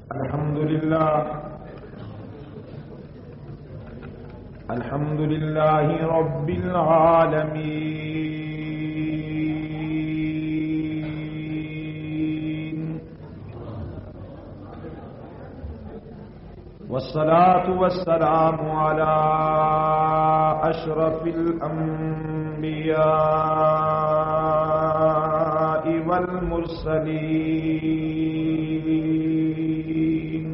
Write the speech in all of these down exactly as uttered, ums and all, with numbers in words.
الحمد لله الحمد لله رب العالمين، والصلاة والسلام على أشرف الأنبياء والمرسلين،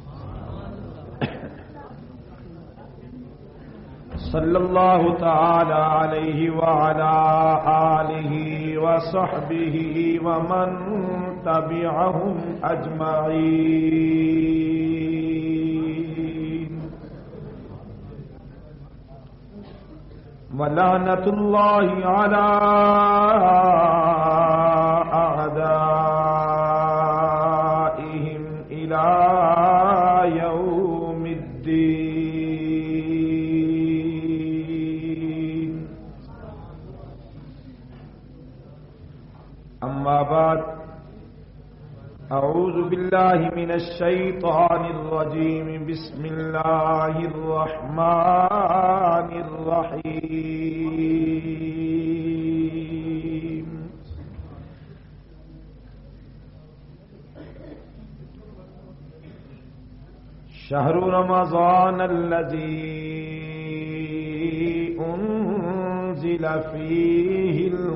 صلى الله تعالى عليه وعلى آله وصحبه ومن تبعهم أجمعين، ولعنة الله على أعدائهم إلى يوم الدين. أما بعد، أعوذ بالله من الشيطان الرجيم. بسم الله الرحمن الرحيم. شهر رمضان الذي أنزل فيه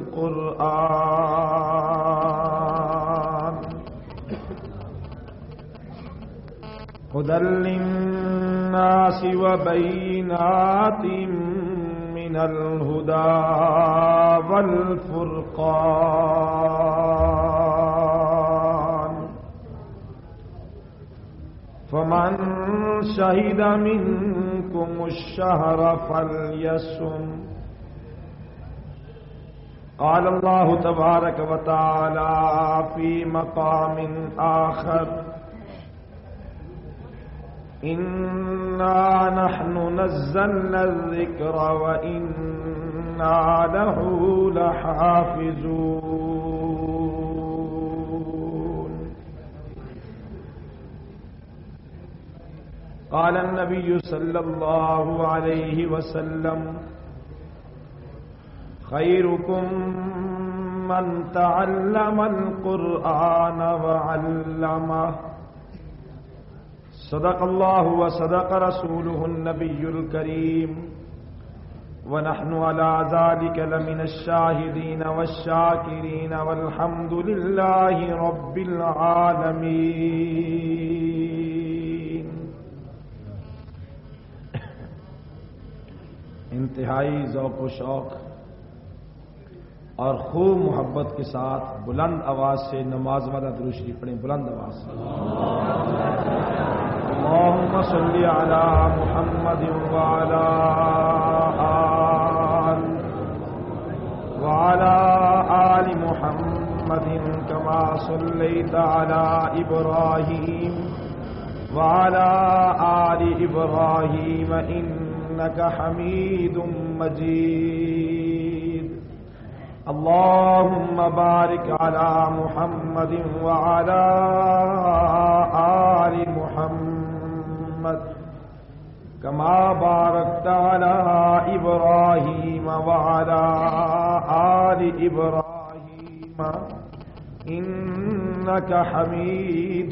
القرآن هدى للناس وبينات من الهدى والفرقان، فمن شهد منكم الشهر فليصم. قال الله تبارك وتعالى في مقام آخر: إنا نحن نزلنا الذكر وإنا له لحافظون. قال النبي صلى الله عليه وسلم: خيركم من تعلم القرآن وعلمه. صدق الله وصدق رسوله النبي الكريم، ونحن على ذلك لمن الشاهدين والشاكرين، والحمد لله رب العالمين. انتہائی ذوق و شوق اور خوب محبت کے ساتھ بلند آواز سے نماز والا درود شریف پڑھیں. بلند آواز سے اللهم صل على محمد وعلى آل وعلى آل محمد كما صليت على إبراهيم وعلى آل إبراهيم إنك حميد مجيد. اللهم بارك على محمد وعلى آل محمد كما باركت على إبراهيم وعلى آل إبراهيم إنك حميد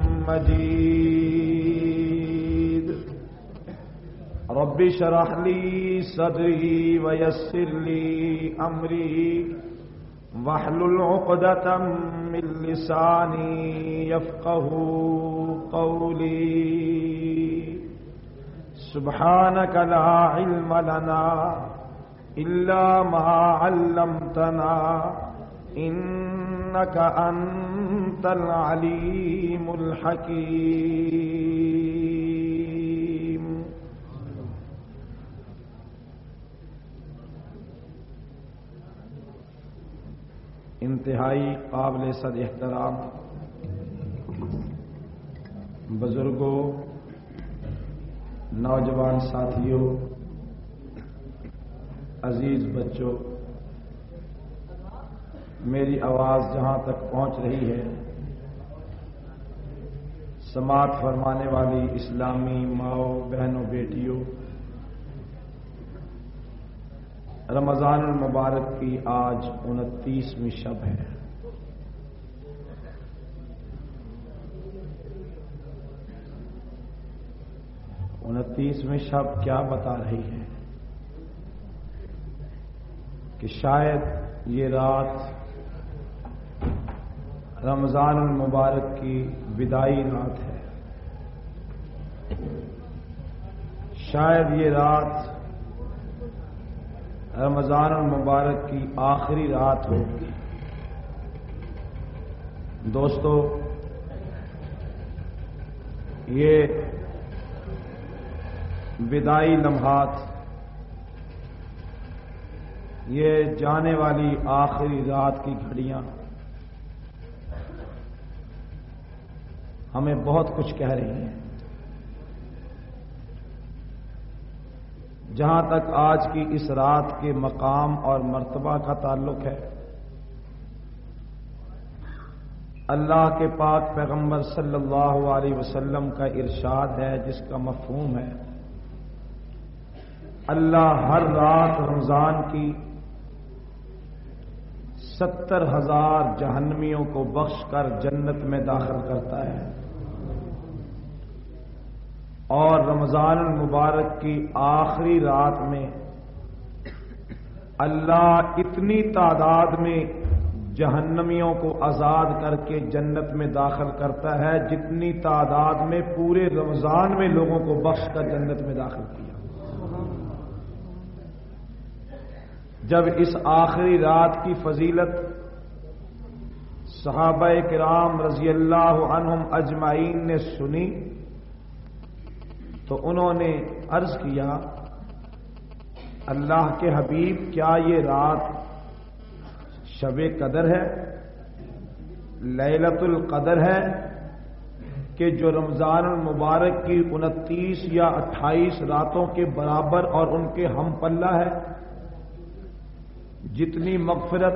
مجيد. رب اشرح لي صدري ويسر لي أمري واحلل عقدة من لساني يفقه قولي. سبحانك لا علم لنا إلا ما علمتنا إنك أنت العليم الحكيم. انتہائی قابل صد احترام بزرگوں، نوجوان ساتھیوں، عزیز بچوں، میری آواز جہاں تک پہنچ رہی ہے سماعت فرمانے والی اسلامی ماؤں بہنوں بیٹیوں، رمضان المبارک کی آج انتیسویں شب ہے۔ انتیسویں شب کیا بتا رہی ہے کہ شاید یہ رات رمضان المبارک کی وداعی رات ہے، شاید یہ رات رمضان المبارک کی آخری رات ہوگی۔ دوستو، یہ وداعی لمحات، یہ جانے والی آخری رات کی گھڑیاں ہمیں بہت کچھ کہہ رہی ہیں۔ جہاں تک آج کی اس رات کے مقام اور مرتبہ کا تعلق ہے، اللہ کے پاک پیغمبر صلی اللہ علیہ وسلم کا ارشاد ہے جس کا مفہوم ہے، اللہ ہر رات رمضان کی ستر ہزار جہنمیوں کو بخش کر جنت میں داخل کرتا ہے، اور رمضان المبارک کی آخری رات میں اللہ اتنی تعداد میں جہنمیوں کو آزاد کر کے جنت میں داخل کرتا ہے جتنی تعداد میں پورے رمضان میں لوگوں کو بخش کر جنت میں داخل کیا۔ جب اس آخری رات کی فضیلت صحابہ کرام رضی اللہ عنہم اجمعین نے سنی تو انہوں نے عرض کیا، اللہ کے حبیب، کیا یہ رات شب قدر ہے، لیلۃ القدر ہے کہ جو رمضان المبارک کی انتیس یا اٹھائیس راتوں کے برابر اور ان کے ہم پلہ ہے؟ جتنی مغفرت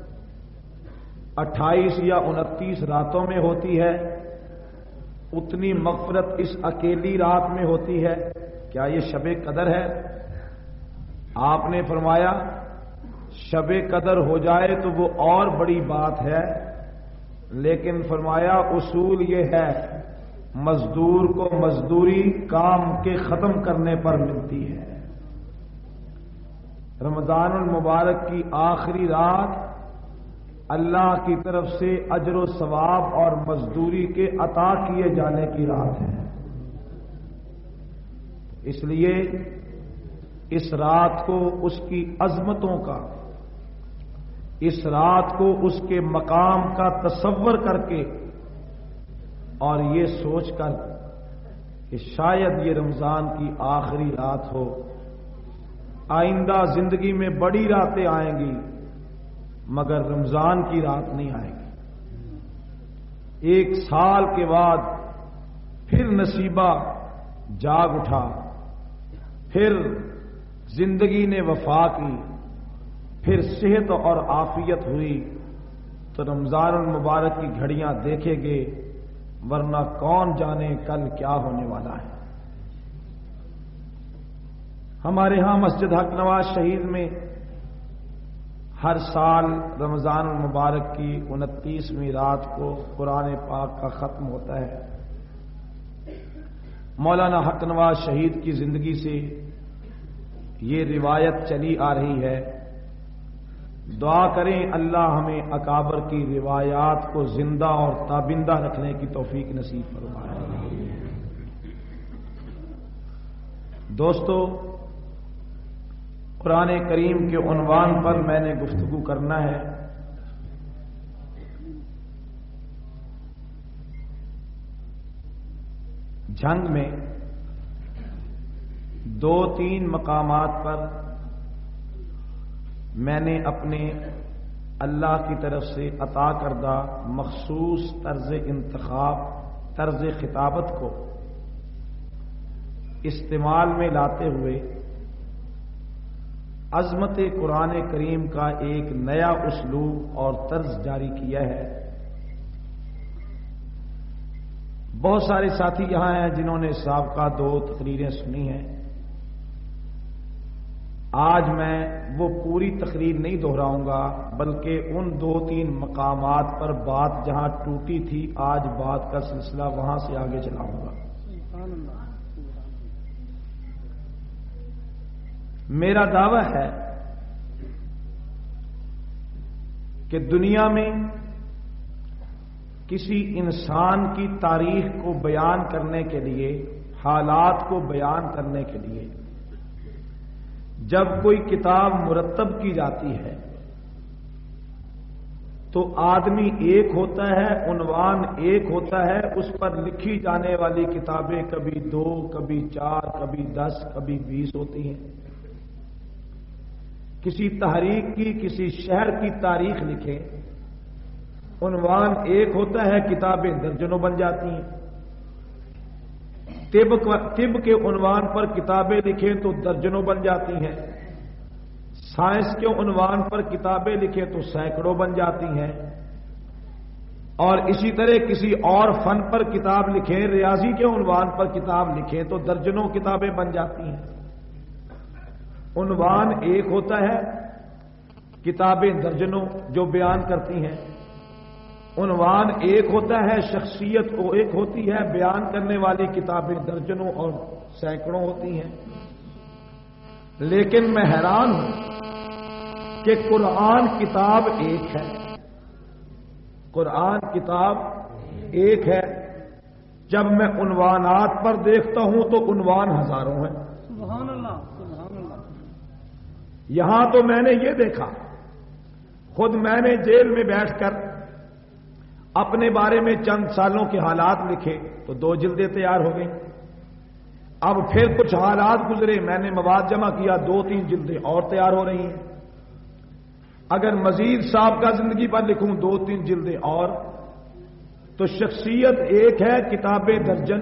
اٹھائیس یا انتیس راتوں میں ہوتی ہے اتنی مغفرت اس اکیلی رات میں ہوتی ہے، کیا یہ شب قدر ہے؟ آپ نے فرمایا شب قدر ہو جائے تو وہ اور بڑی بات ہے، لیکن فرمایا اصول یہ ہے مزدور کو مزدوری کام کے ختم کرنے پر ملتی ہے۔ رمضان المبارک کی آخری رات اللہ کی طرف سے اجر و ثواب اور مزدوری کے عطا کیے جانے کی رات ہے، اس لیے اس رات کو اس کی عظمتوں کا، اس رات کو اس کے مقام کا تصور کر کے اور یہ سوچ کر کہ شاید یہ رمضان کی آخری رات ہو، آئندہ زندگی میں بڑی راتیں آئیں گی مگر رمضان کی رات نہیں آئے گی، ایک سال کے بعد پھر نصیبہ جاگ اٹھا، پھر زندگی نے وفا کی، پھر صحت اور عافیت ہوئی تو رمضان المبارک کی گھڑیاں دیکھیں گے، ورنہ کون جانے کل کیا ہونے والا ہے۔ ہمارے ہاں مسجد حق نواز شہید میں ہر سال رمضان المبارک کی انتیسویں رات کو قرآن پاک کا ختم ہوتا ہے۔ مولانا حق نواز شہید کی زندگی سے یہ روایت چلی آ رہی ہے، دعا کریں اللہ ہمیں اکابر کی روایات کو زندہ اور تابندہ رکھنے کی توفیق نصیب فرمائے۔ دوستو، قرآن کریم کے عنوان پر میں نے گفتگو کرنا ہے، جنگ میں دو تین مقامات پر میں نے اپنے اللہ کی طرف سے عطا کردہ مخصوص طرز انتخاب، طرز خطابت کو استعمال میں لاتے ہوئے عظمت قرآن کریم کا ایک نیا اسلوب اور طرز جاری کیا ہے۔ بہت سارے ساتھی یہاں ہیں جنہوں نے سابقہ دو تقریریں سنی ہیں. آج میں وہ پوری تقریر نہیں دہراؤں گا بلکہ ان دو تین مقامات پر بات جہاں ٹوٹی تھی آج بات کا سلسلہ وہاں سے آگے چلاؤں گا. میرا دعویٰ ہے کہ دنیا میں کسی انسان کی تاریخ کو بیان کرنے کے لیے، حالات کو بیان کرنے کے لیے جب کوئی کتاب مرتب کی جاتی ہے تو آدمی ایک ہوتا ہے، عنوان ایک ہوتا ہے، اس پر لکھی جانے والی کتابیں کبھی دو، کبھی چار، کبھی دس، کبھی بیس ہوتی ہیں. کسی تحریک کی، کسی شہر کی تاریخ لکھے، عنوان ایک ہوتا ہے، کتابیں درجنوں بن جاتی ہیں. طب طب کے عنوان پر کتابیں لکھیں تو درجنوں بن جاتی ہیں. سائنس کے عنوان پر کتابیں لکھیں تو سینکڑوں بن جاتی ہیں. اور اسی طرح کسی اور فن پر کتاب لکھیں، ریاضی کے عنوان پر کتاب لکھیں تو درجنوں کتابیں بن جاتی ہیں. عنوان ایک ہوتا ہے، کتابیں درجنوں جو بیان کرتی ہیں. عنوان ایک ہوتا ہے، شخصیت کو ایک ہوتی ہے، بیان کرنے والی کتابیں درجنوں اور سینکڑوں ہوتی ہیں. لیکن میں حیران ہوں کہ قرآن کتاب ایک ہے. قرآن کتاب ایک ہے. جب میں عنوانات پر دیکھتا ہوں تو عنوان ہزاروں ہیں. سبحان اللہ سبحان اللہ. یہاں تو میں نے یہ دیکھا، خود میں نے جیل میں بیٹھ کر اپنے بارے میں چند سالوں کے حالات لکھے تو دو جلدیں تیار ہو گئیں. اب پھر کچھ حالات گزرے، میں نے مواد جمع کیا، دو تین جلدیں اور تیار ہو رہی ہیں. اگر مزید صاحب کا زندگی پر لکھوں دو تین جلدیں اور، تو شخصیت ایک ہے، کتابیں درجن.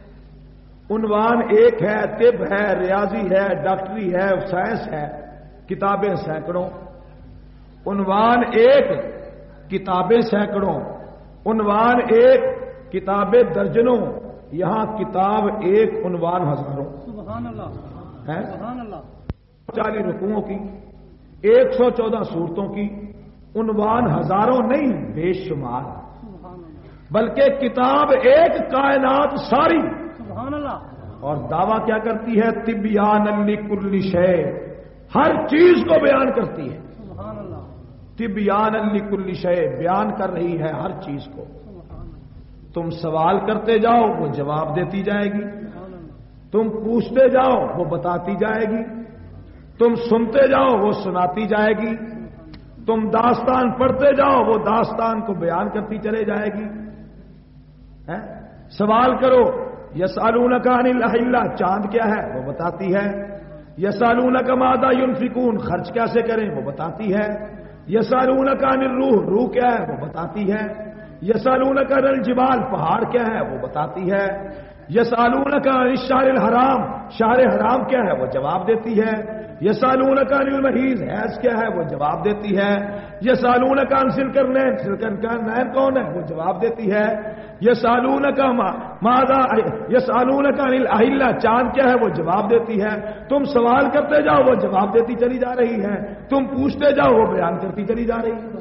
عنوان ایک ہے، طب ہے، ریاضی ہے، ڈاکٹری ہے، سائنس ہے، کتابیں سینکڑوں. عنوان ایک، کتابیں سینکڑوں. عنوان ایک، کتابیں درجنوں. یہاں کتاب ایک، عنوان ہزاروں. سبحان اللہ ہے. سبحان اللہ. چالیس رکوعوں کی، ایک سو چودہ صورتوں کی، عنوان ہزاروں نہیں بے شمار. سبحان اللہ. بلکہ کتاب ایک، کائنات ساری. سبحان اللہ. اور دعویٰ کیا کرتی ہے؟ تبیان لکل شے، ہر چیز کو بیان کرتی ہے. سبحان اللہ. تبیان لکل شے، بیان کر رہی ہے ہر چیز کو. سبحان اللہ. تم سوال کرتے جاؤ وہ جواب دیتی جائے گی. سبحان اللہ. تم پوچھتے جاؤ وہ بتاتی جائے گی. تم سنتے جاؤ وہ سناتی جائے گی. تم داستان پڑھتے جاؤ وہ داستان کو بیان کرتی چلے جائے گی. ہے؟ سوال کرو، یسالونک عن الاہلہ، چاند کیا ہے وہ بتاتی ہے. یسالونک ماذا ينفقون، خرچ کیسے کریں وہ بتاتی ہے. یسالونک عن الروح، روح کیا ہے وہ بتاتی ہے. یسالونک عن الجبال، پہاڑ کیا ہے وہ بتاتی ہے. یسالونک عن الشہر الحرام، شہر حرام کیا ہے وہ جواب دیتی ہے. یسالونک عن المحیض، حیض کیا ہے وہ جواب دیتی ہے. یسالونک عن ذی القرنین، ذی القرنین کون ہے وہ جواب دیتی ہے. یسالونک ماذا یسالونک عن الاہلہ، چاند کیا ہے وہ جواب دیتی ہے. تم سوال کرتے جاؤ وہ جواب دیتی چلی جا رہی ہے. تم پوچھتے جاؤ وہ بیان کرتی چلی جا رہی ہے.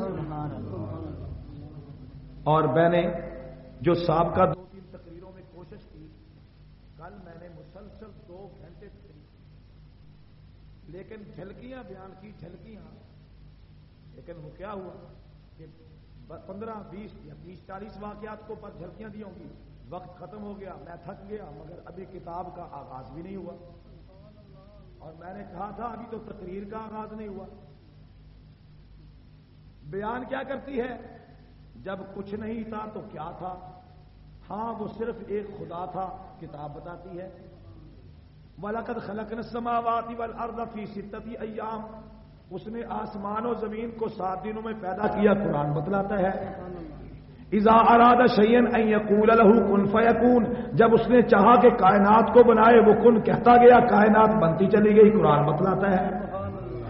اور میں نے جو سابقہ دو تین تقریروں میں کوشش کی، کل میں نے مسلسل دو گھنٹے تقریر، لیکن جھلکیاں بیان کی، جھلکیاں. لیکن وہ کیا ہوا کہ پندرہ بیس یا بیس چالیس واقعات کو پر جھلکیاں دی ہوں گی. وقت ختم ہو گیا، میں تھک گیا، مگر ابھی کتاب کا آغاز بھی نہیں ہوا. اور میں نے کہا تھا ابھی تو تقریر کا آغاز نہیں ہوا. بیان کیا کرتی ہے؟ جب کچھ نہیں تھا تو کیا تھا؟ ہاں وہ صرف ایک خدا تھا، کتاب بتاتی ہے. وَلَقَدْ خَلَقْنَا السَّمَاوَاتِ وَالْأَرْضَ فِي سِتَّةِ أَيَّامٍ، اس نے آسمان و زمین کو سات دنوں میں پیدا کیا، قرآن بتلاتا ہے. اِذَا أَرَادَ شَيْئًا أَن يَقُولَ لَهُ كُن فَيَكُونُ، جب اس نے چاہا کہ کائنات کو بنائے وہ کن کہتا گیا، کائنات بنتی چلی گئی، قرآن بتلاتا ہے.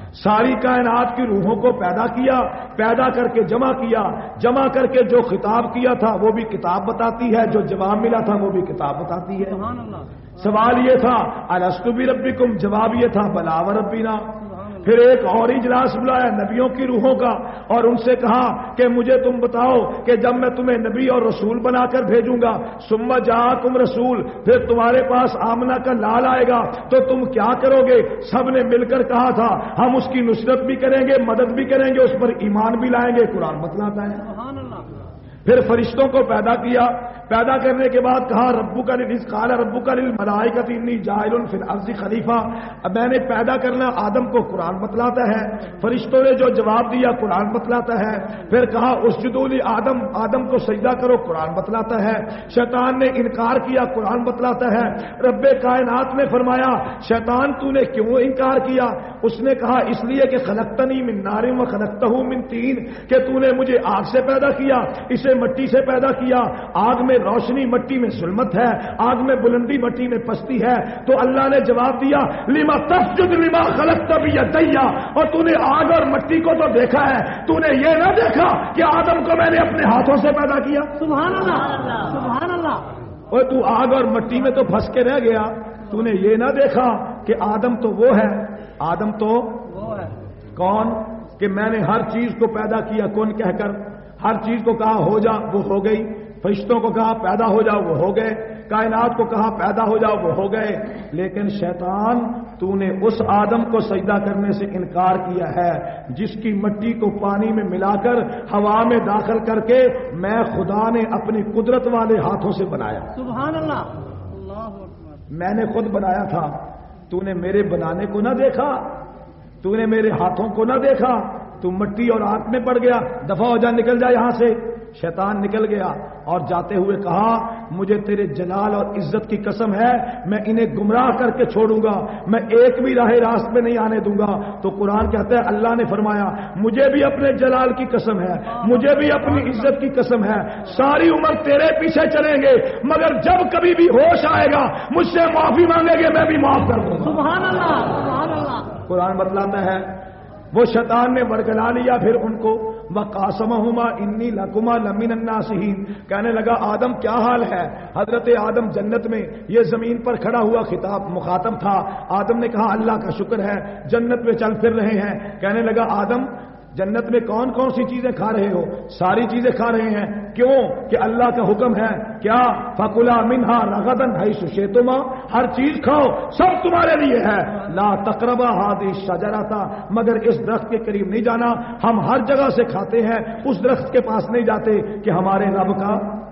ساری کائنات کی روحوں کو پیدا کیا، پیدا کر کے جمع کیا، جمع کر کے جو خطاب کیا تھا وہ بھی کتاب بتاتی ہے، جو جواب ملا تھا وہ بھی کتاب بتاتی ہے۔ سبحان اللہ۔ سوال یہ تھا الستو بربکم، جواب یہ تھا بلا وربنا۔ پھر ایک اور اجلاس بلایا نبیوں کی روحوں کا اور ان سے کہا کہ مجھے تم بتاؤ کہ جب میں تمہیں نبی اور رسول بنا کر بھیجوں گا، ثم جاءکم رسول، پھر تمہارے پاس آمنہ کا لال آئے گا تو تم کیا کرو گے؟ سب نے مل کر کہا تھا ہم اس کی نصرت بھی کریں گے، مدد بھی کریں گے، اس پر ایمان بھی لائیں گے۔ قرآن بتلاتا ہے۔ سبحان اللہ۔ پھر فرشتوں کو پیدا کیا، پیدا کرنے کے بعد کہا ربک قال ربک للملائکۃ انی جاعل فی الارض خلیفہ، اب میں نے پیدا کرنا آدم کو قرآن بتلاتا ہے۔ فرشتوں نے جو جواب دیا قرآن بتلاتا ہے۔ پھر کہا اسجدوا لآدم، آدم کو سجدہ کرو، قرآن بتلاتا ہے۔ شیطان نے انکار کیا، قرآن بتلاتا ہے۔ رب کائنات نے فرمایا شیطان تو نے کیوں انکار کیا؟ اس نے کہا اس لیے کہ خلقتنی من نار و خلقتہ من طین، کہ تو نے مجھے آگ سے پیدا کیا، اسے مٹی سے پیدا کیا۔ آگ میں روشنی، مٹی میں ظلمت ہے، آگ میں بلندی، مٹی میں پستی ہے۔ تو اللہ نے جواب دیا لما تسجد لما خلقت بیدیا، اور تو نے آگ اور مٹی کو تو دیکھا ہے، تو نے یہ نہ دیکھا کہ آدم کو میں نے اپنے ہاتھوں سے پیدا کیا؟ سبحان اللہ، سبحان اللہ۔ اور تو آگ اور مٹی میں تو پھنس کے رہ گیا، تو نے یہ نہ دیکھا کہ آدم تو وہ ہے، آدم تو وہ ہے کون کہ میں نے ہر چیز کو پیدا کیا کون کہہ کر، ہر چیز کو کہا ہو جا وہ ہو گئی، فرشتوں کو کہا پیدا ہو جاؤ وہ ہو گئے، کائنات کو کہا پیدا ہو جاؤ وہ ہو گئے۔ لیکن شیطان تو نے اس آدم کو سجدہ کرنے سے انکار کیا ہے جس کی مٹی کو پانی میں ملا کر ہوا میں داخل کر کے میں خدا نے اپنی قدرت والے ہاتھوں سے بنایا۔ سبحان اللہ، اللہ اکبر۔ میں نے خود بنایا تھا، تو نے میرے بنانے کو نہ دیکھا، تو نے میرے ہاتھوں کو نہ دیکھا، تو مٹی اور آگ میں پڑ گیا، دفع ہو جا، نکل جا یہاں سے۔ شیطان نکل گیا اور جاتے ہوئے کہا مجھے تیرے جلال اور عزت کی قسم ہے میں انہیں گمراہ کر کے چھوڑوں گا، میں ایک بھی راہ راست میں نہیں آنے دوں گا۔ تو قرآن کہتا ہے اللہ نے فرمایا مجھے بھی اپنے جلال کی قسم ہے، مجھے بھی اپنی عزت کی قسم ہے، ساری عمر تیرے پیچھے چلیں گے، مگر جب کبھی بھی ہوش آئے گا مجھ سے معافی مانگیں گے میں بھی معاف کر دوں گا۔ سبحان اللہ، سبحان اللہ۔ قرآن بتلاتا ہے وہ شیطان نے ورگلا لیا پھر ان کو، وَقَاسَمَهُمَا إِنِّي لَكُمَا لَمِنَ النَّاصِحِينَ، کہنے لگا آدم کیا حال ہے؟ حضرت آدم جنت میں یہ زمین پر کھڑا ہوا خطاب مخاطب تھا، آدم نے کہا اللہ کا شکر ہے جنت میں چل پھر رہے ہیں۔ کہنے لگا آدم جنت میں کون کون سی چیزیں کھا رہے ہو؟ ساری چیزیں کھا رہے ہیں، کیوں کہ اللہ کا حکم ہے کیا فَكُلَا مِنْهَا رَغَدًا حَيْثُ شِئْتُمَا، ہر چیز کھاؤ سب تمہارے لیے ہے، لا تقربا هذه الشجرة، مگر اس درخت کے قریب نہیں جانا۔ ہم ہر جگہ سے کھاتے ہیں، اس درخت کے پاس نہیں جاتے کہ ہمارے رب کا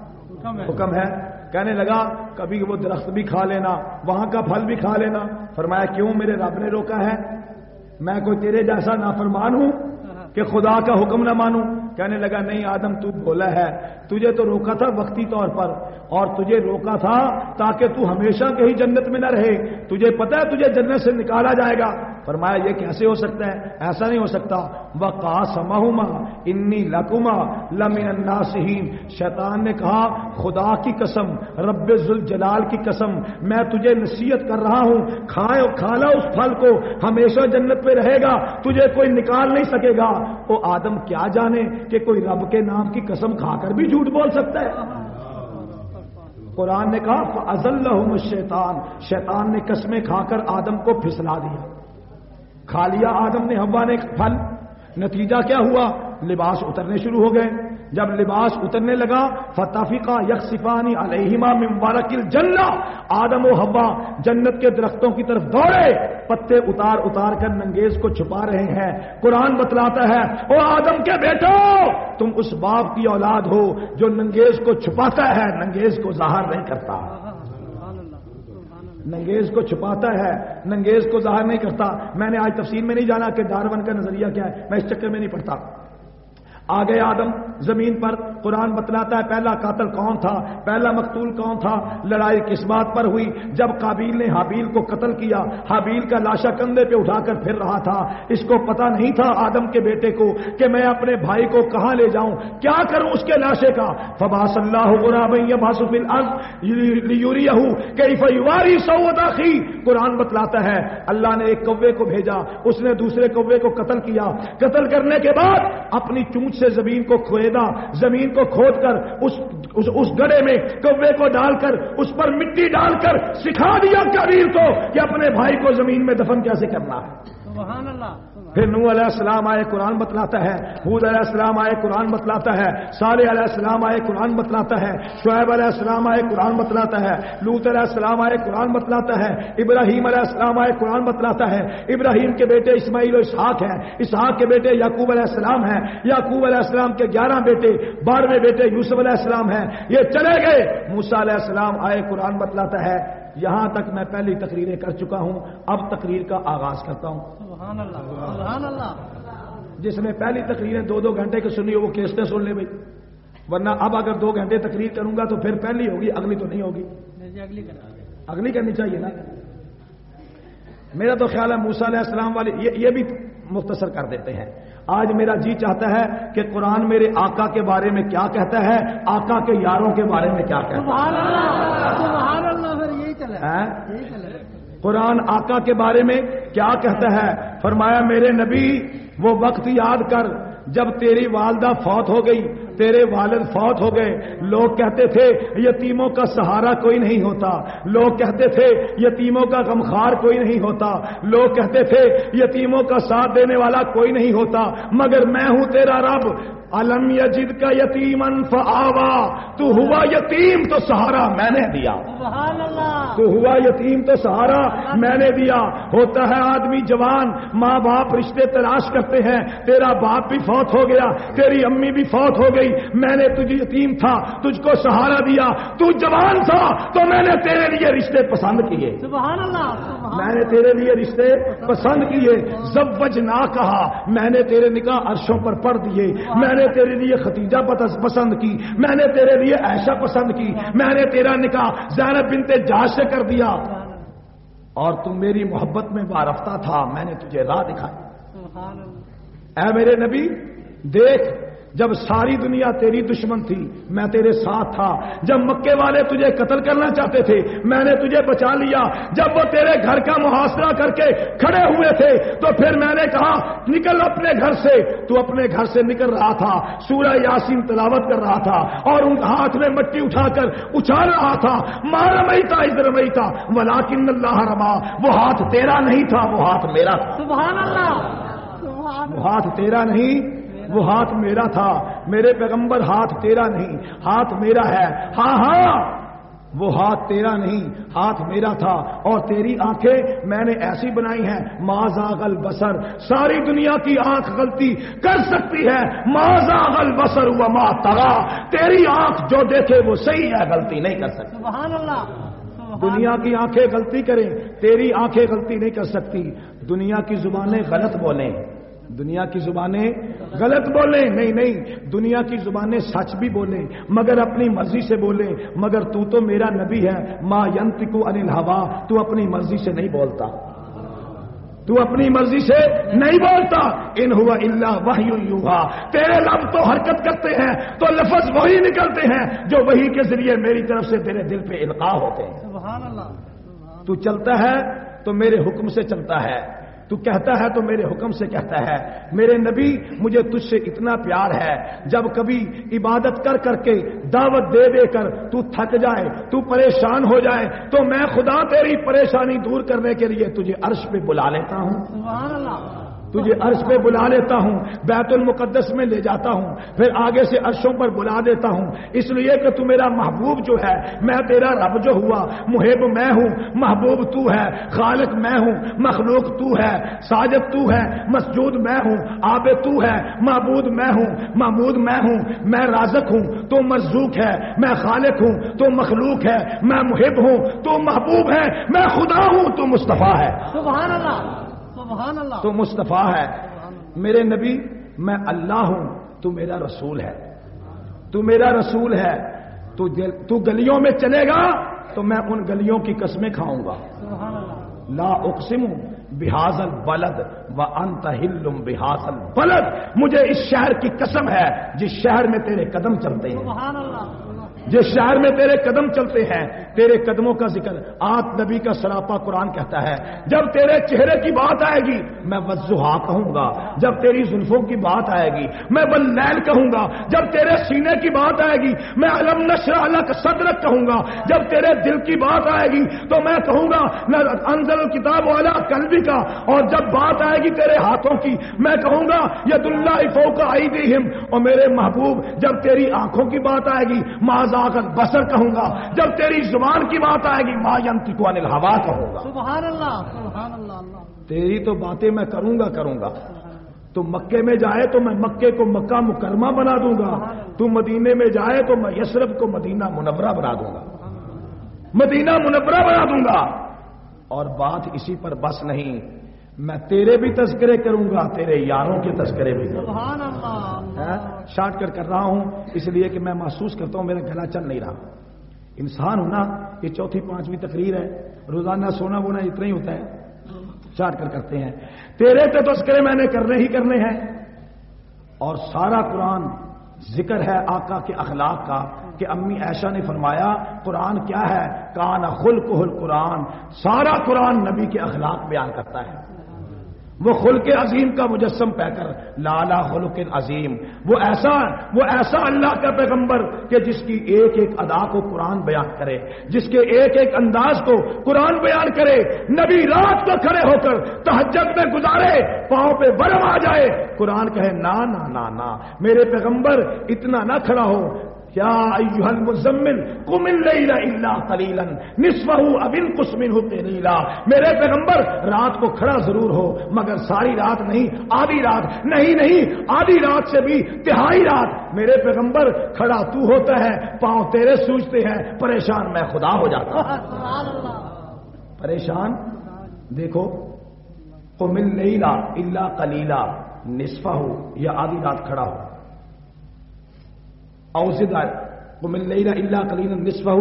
حکم ہے۔ کہنے لگا کبھی وہ درخت بھی کھا لینا، وہاں کا پھل بھی کھا لینا۔ فرمایا کیوں میرے رب نے روکا ہے؟ میں کوئی تیرے جیسا نافرمان ہوں کہ خدا کا حکم نہ مانوں؟ کہنے لگا نہیں آدم تو بولا ہے، تجھے تو روکا تھا وقتی طور پر، اور تجھے روکا تھا تاکہ تو ہمیشہ کہیں جنت میں نہ رہے، تجھے پتہ ہے تجھے جنت سے نکالا جائے گا۔ فرمایا یہ کیسے ہو سکتا ہے؟ ایسا نہیں ہو سکتا۔ وَقَاسَمَهُمَا إِنِّي لَكُمَا لَمِنَ النَّاصِحِينَ، شیطان نے کہا خدا کی قسم، رب ذوالجلال کی قسم، میں تجھے نصیحت کر رہا ہوں، کھائے کھا لو اس پھل کو، ہمیشہ جنت میں رہے گا، تجھے کوئی نکال نہیں سکے گا۔ وہ آدم کیا جانے کہ کوئی رب کے نام کی قسم کھا کر بھی جھوٹ بول سکتا ہے؟ قرآن نے کہا فَأَزَلَّهُمُ الشَّيْطَانُ، شیطان نے قسمیں کھا کر آدم کو پھسلا دیا، کھا لیا آدم نے حوا نے پھل، نتیجہ کیا ہوا؟ لباس اترنے شروع ہو گئے۔ جب لباس اترنے لگا فَطَفِقَا يَخْصِفَانِ عَلَيْهِمَا مِنْ وَرَقِ الْجَنَّةِ، آدم و حوا جنت کے درختوں کی طرف دوڑے، پتے اتار اتار کر ننگیز کو چھپا رہے ہیں۔ قرآن بتلاتا ہے او آدم کے بیٹو تم اس باپ کی اولاد ہو جو ننگیز کو چھپاتا ہے، ننگیز کو ظاہر نہیں کرتا، ننگیز کو چھپاتا ہے، ننگیز کو ظاہر نہیں کرتا۔ میں نے آج تفصیل میں نہیں جانا کہ ڈارون کا نظریہ کیا ہے، میں اس چکر میں نہیں پڑھتا۔ آ گئے آدم زمین پر. قرآن بتلاتا ہے پہلا قاتل کون تھا, پہلا مقتول کون تھا. لڑائی کس بات پر ہوئی؟ جب قابیل نے حابیل کو قتل کیا, حابیل کا لاشا کندھے پہ اٹھا کر پھر رہا تھا. اس کو پتا نہیں تھا آدم کے بیٹے کو کہ میں اپنے بھائی کو کہاں لے جاؤں, کیا کروں اس کے لاشے کا. فبعث اللہ غرابا یبحث فی الارض لیریہ کیف یواری سوءۃ اخیہ. قرآن بتلاتا ہے اللہ نے ایک کوے کو بھیجا, اس نے دوسرے کوے کو قتل کیا. قتل کرنے کے بعد اپنی چونچ سے زمین کو کھودا, زمین کو کھود کر اس اس, اس گڑھے میں کوے کو ڈال کر اس پر مٹی ڈال کر سکھا دیا قابیل کو کہ اپنے بھائی کو زمین میں دفن کیسے کرنا ہے. سبحان اللہ. پھر نوح علیہ السلام آئے, قرآن بتلاتا ہے. ہود علیہ السلام آئے, قرآن بتلاتا ہے. صالح علیہ السلام آئے, قرآن بتلاتا ہے. شعیب علیہ السلام آئے, قرآن بتلاتا ہے. لوط علیہ السلام آئے, قرآن بتلاتا ہے. ابراہیم علیہ السلام آئے, قرآن بتلاتا ہے. ابراہیم کے بیٹے اسماعیل و اسحاق ہیں, اسحاق کے بیٹے یعقوب علیہ السلام ہیں, یعقوب علیہ السلام کے گیارہ بیٹے, بارہویں بیٹے یوسف علیہ السلام ہیں. یہ چلے گئے. موسیٰ علیہ السلام آئے, قرآن بتلاتا ہے. یہاں تک میں پہلی تقریریں کر چکا ہوں, اب تقریر کا آغاز کرتا ہوں. سبحان اللہ. سبحان اللہ. جس نے پہلی تقریریں دو دو گھنٹے کی سنی ہو وہ کیسٹیں سن لے بھائی, ورنہ اب اگر دو گھنٹے تقریر کروں گا تو پھر پہلی ہوگی, اگلی تو نہیں ہوگی. اگلی اگلی کرنی چاہیے نا. میرا تو خیال ہے موسیٰ علیہ السلام والی یہ, یہ بھی مختصر کر دیتے ہیں. آج میرا جی چاہتا ہے کہ قرآن میرے آقا کے بارے میں کیا کہتا ہے, آقا کے یاروں کے بارے میں کیا کہتا ہے. سبحان اللہ. سبحان اللہ. پھر یہی چلے یہی چلے. قرآن آقا کے بارے میں کیا کہتا ہے. فرمایا میرے نبی وہ وقت یاد کر جب تیری والدہ فوت ہو گئی, تیرے والد فوت ہو گئے. لوگ کہتے تھے یتیموں کا سہارا کوئی نہیں ہوتا, لوگ کہتے تھے یتیموں کا غمخوار کوئی نہیں ہوتا, لوگ کہتے تھے یتیموں کا ساتھ دینے والا کوئی نہیں ہوتا, مگر میں ہوں تیرا رب. الم یجد کا یتیمن فآوا, تو ہوا یتیم تو سہارا میں نے دیا. سبحان اللہ. تو ہوا یتیم تو سہارا میں نے دیا. ہوتا ہے آدمی جوان, ماں باپ رشتے تلاش کرتے ہیں, تیرا باپ بھی فوت ہو گیا, تیری امی بھی فوت ہو گئی, میں نے تجھے یتیم تھا تجھ کو سہارا دیا. تو جوان تھا تو میں نے تیرے لیے رشتے پسند کیے. سبحان اللہ. میں نے تیرے لیے رشتے پسند کیے. زوج نہ کہا, میں نے تیرے نکاح عرشوں پر پڑھ دیے. میں نے تیرے لیے ختیجہ پسند کی, میں نے تیرے لیے عائشہ پسند کی, میں نے تیرا نکاح زینب بنت جاش سے کر دیا, اور تم میری محبت میں وارفتہ تھا, میں نے تجھے راہ دکھائی. سبحان اللہ. اے میرے نبی دیکھ, جب ساری دنیا تیری دشمن تھی میں تیرے ساتھ تھا. جب مکے والے تجھے قتل کرنا چاہتے تھے میں نے تجھے بچا لیا. جب وہ تیرے گھر کا محاصرہ کر کے کھڑے ہوئے تھے تو پھر میں نے کہا نکل اپنے گھر سے. تو اپنے گھر سے نکل رہا تھا, سورہ یاسین تلاوت کر رہا تھا, اور ان ہاتھ میں مٹی اٹھا کر اچھال رہا تھا. ماں رمیتا اذ رمیتا ولکن اللہ رما, وہ ہاتھ تیرا نہیں تھا, وہ ہاتھ میرا تھا. سبحان اللہ. سبحان وہ ہاتھ تیرا نہیں, وہ ہاتھ میرا تھا. میرے پیغمبر ہاتھ تیرا نہیں, ہاتھ میرا ہے. ہاں ہاں وہ ہاتھ تیرا نہیں, ہاتھ میرا تھا. اور تیری آنکھیں میں نے ایسی بنائی ہیں, ما زاغ البصر, ساری دنیا کی آنکھ غلطی کر سکتی ہے, ما زاغ البصر وما طغى, تیری آنکھ جو دیکھے وہ صحیح ہے, غلطی نہیں کر سکتی. سبحان اللہ. دنیا کی آنکھیں غلطی کریں, تیری آنکھیں غلطی نہیں کر سکتی. دنیا کی زبانیں غلط بولیں, دنیا کی زبانیں غلط بولیں, نہیں نہیں, دنیا کی زبانیں سچ بھی بولیں مگر اپنی مرضی سے بولیں. مگر تو تو میرا نبی ہے, ما ینطق عن الہوا, تو اپنی مرضی سے نہیں بولتا, تو اپنی مرضی سے نہیں بولتا. ان ہوا الا وحی یوحا, تیرے لب تو حرکت کرتے ہیں تو لفظ وہی نکلتے ہیں جو وحی کے ذریعے میری طرف سے تیرے دل پہ القاء ہوتے ہیں. سبحان اللہ. تو چلتا ہے تو میرے حکم سے چلتا ہے, تو کہتا ہے تو میرے حکم سے کہتا ہے. میرے نبی مجھے تجھ سے اتنا پیار ہے, جب کبھی عبادت کر کر کے دعوت دے دے کر تو تھک جائے, تو پریشان ہو جائے, تو میں خدا تیری پریشانی دور کرنے کے لیے تجھے عرش پہ بلا لیتا ہوں. سبحان اللہ. تجھے عرش پہ بلا لیتا ہوں, بیت المقدس میں لے جاتا ہوں, پھر آگے سے عرشوں پر بلا دیتا ہوں, اس لیے کہ تو میرا محبوب جو ہے, میں تیرا رب جو ہوا, محب میں ہوں, محبوب تو ہے, خالق میں ہوں, مخلوق تو ہے, ساجد تو ہے, مسجود میں ہوں, عابد تو ہے, معبود میں ہوں, معبود میں ہوں, میں رازق ہوں تو مرزوق ہے, میں خالق ہوں تو مخلوق ہے, میں محب ہوں تو محبوب ہے, میں خدا ہوں تو مصطفیٰ ہے. سبحان اللہ. سبحان اللہ. تو مصطفیٰ ہے. میرے نبی میں اللہ ہوں تو میرا رسول ہے، تو میرا رسول ہے، تو تو گلیوں میں چلے گا تو میں ان گلیوں کی قسمیں کھاؤں گا. لا اقسم بہذا البلد وانت حل بہذا البلد، مجھے اس شہر کی قسم ہے جس شہر میں تیرے قدم چلتے ہیں، سبحان اللہ، جس شہر میں تیرے قدم چلتے ہیں. تیرے قدموں کا ذکر آج نبی کا سراپا قرآن کہتا ہے. جب تیرے چہرے کی بات آئے گی میں والضحیٰ کہوں گا، جب تیری زلفوں کی بات آئے گی میں واللیل کہوں گا، جب تیرے سینے کی بات آئے گی میں الم نشرح لک صدرک کہوں گا، جب تیرے دل کی بات آئے گی تو میں کہوں گا انزل الکتاب علی قلبک، اور جب بات آئے گی تیرے ہاتھوں کی میں کہوں گا ید اللہ فوق ایدیہم. اور میرے محبوب جب تیری آنکھوں کی بات آئے گی ما ذاق البصر کہوں گا، جب تیری زبان کی بات آئے گی ما ینطق عن الہوا کہوں گا. سبحان اللہ، سبحان اللہ. اللہ تیری تو باتیں میں کروں گا کروں گا. تو مکے میں جائے تو میں مکے کو مکہ مکرمہ بنا دوں گا، تو مدینے میں جائے تو میں یثرب کو مدینہ منورہ بنا دوں گا، مدینہ منورہ بنا دوں گا. اور بات اسی پر بس نہیں، میں تیرے بھی تذکرے کروں گا، تیرے یاروں کے تذکرے بھی کروں گا. سبحان اللہ. شارٹ کٹ کر رہا ہوں اس لیے کہ میں محسوس کرتا ہوں میرا گلا چل نہیں رہا. انسان ہونا یہ چوتھی پانچویں تقریر ہے، روزانہ سونا بونا اتنا ہی ہوتا ہے. شارٹ کر کرتے ہیں. تیرے تو تذکرے میں نے کرنے ہی کرنے ہیں. اور سارا قرآن ذکر ہے آقا کے اخلاق کا کہ امی عائشہ نے فرمایا قرآن کیا ہے؟ کان خلقہ القرآن. سارا قرآن نبی کے اخلاق بیان کرتا ہے. وہ خلق عظیم کا مجسم پہ کر لالا خلق عظیم، وہ ایسا وہ ایسا اللہ کا پیغمبر کہ جس کی ایک ایک ادا کو قرآن بیان کرے، جس کے ایک ایک انداز کو قرآن بیان کرے. نبی رات کو کھڑے ہو کر تہجد میں گزارے، پاؤں پہ برم آ جائے، قرآن کہے نا نا نا نا میرے پیغمبر اتنا نہ کھڑا ہو. یا ایھا المزمل قم اللیل الا قلیلا نصفہ او انقص منہ قلیلا. میرے پیغمبر رات کو کھڑا ضرور ہو مگر ساری رات نہیں، آدھی رات نہیں نہیں آدھی رات سے بھی تہائی رات. میرے پیغمبر کھڑا تو ہوتا ہے، پاؤں تیرے سوجتے ہیں، پریشان میں خدا ہو جاتا ہوں. پریشان دیکھو قم اللیل الا قلیلا نصفہ یا آدھی رات کھڑا ہو، اوزد قم اللیل الا قلیلا نصفہ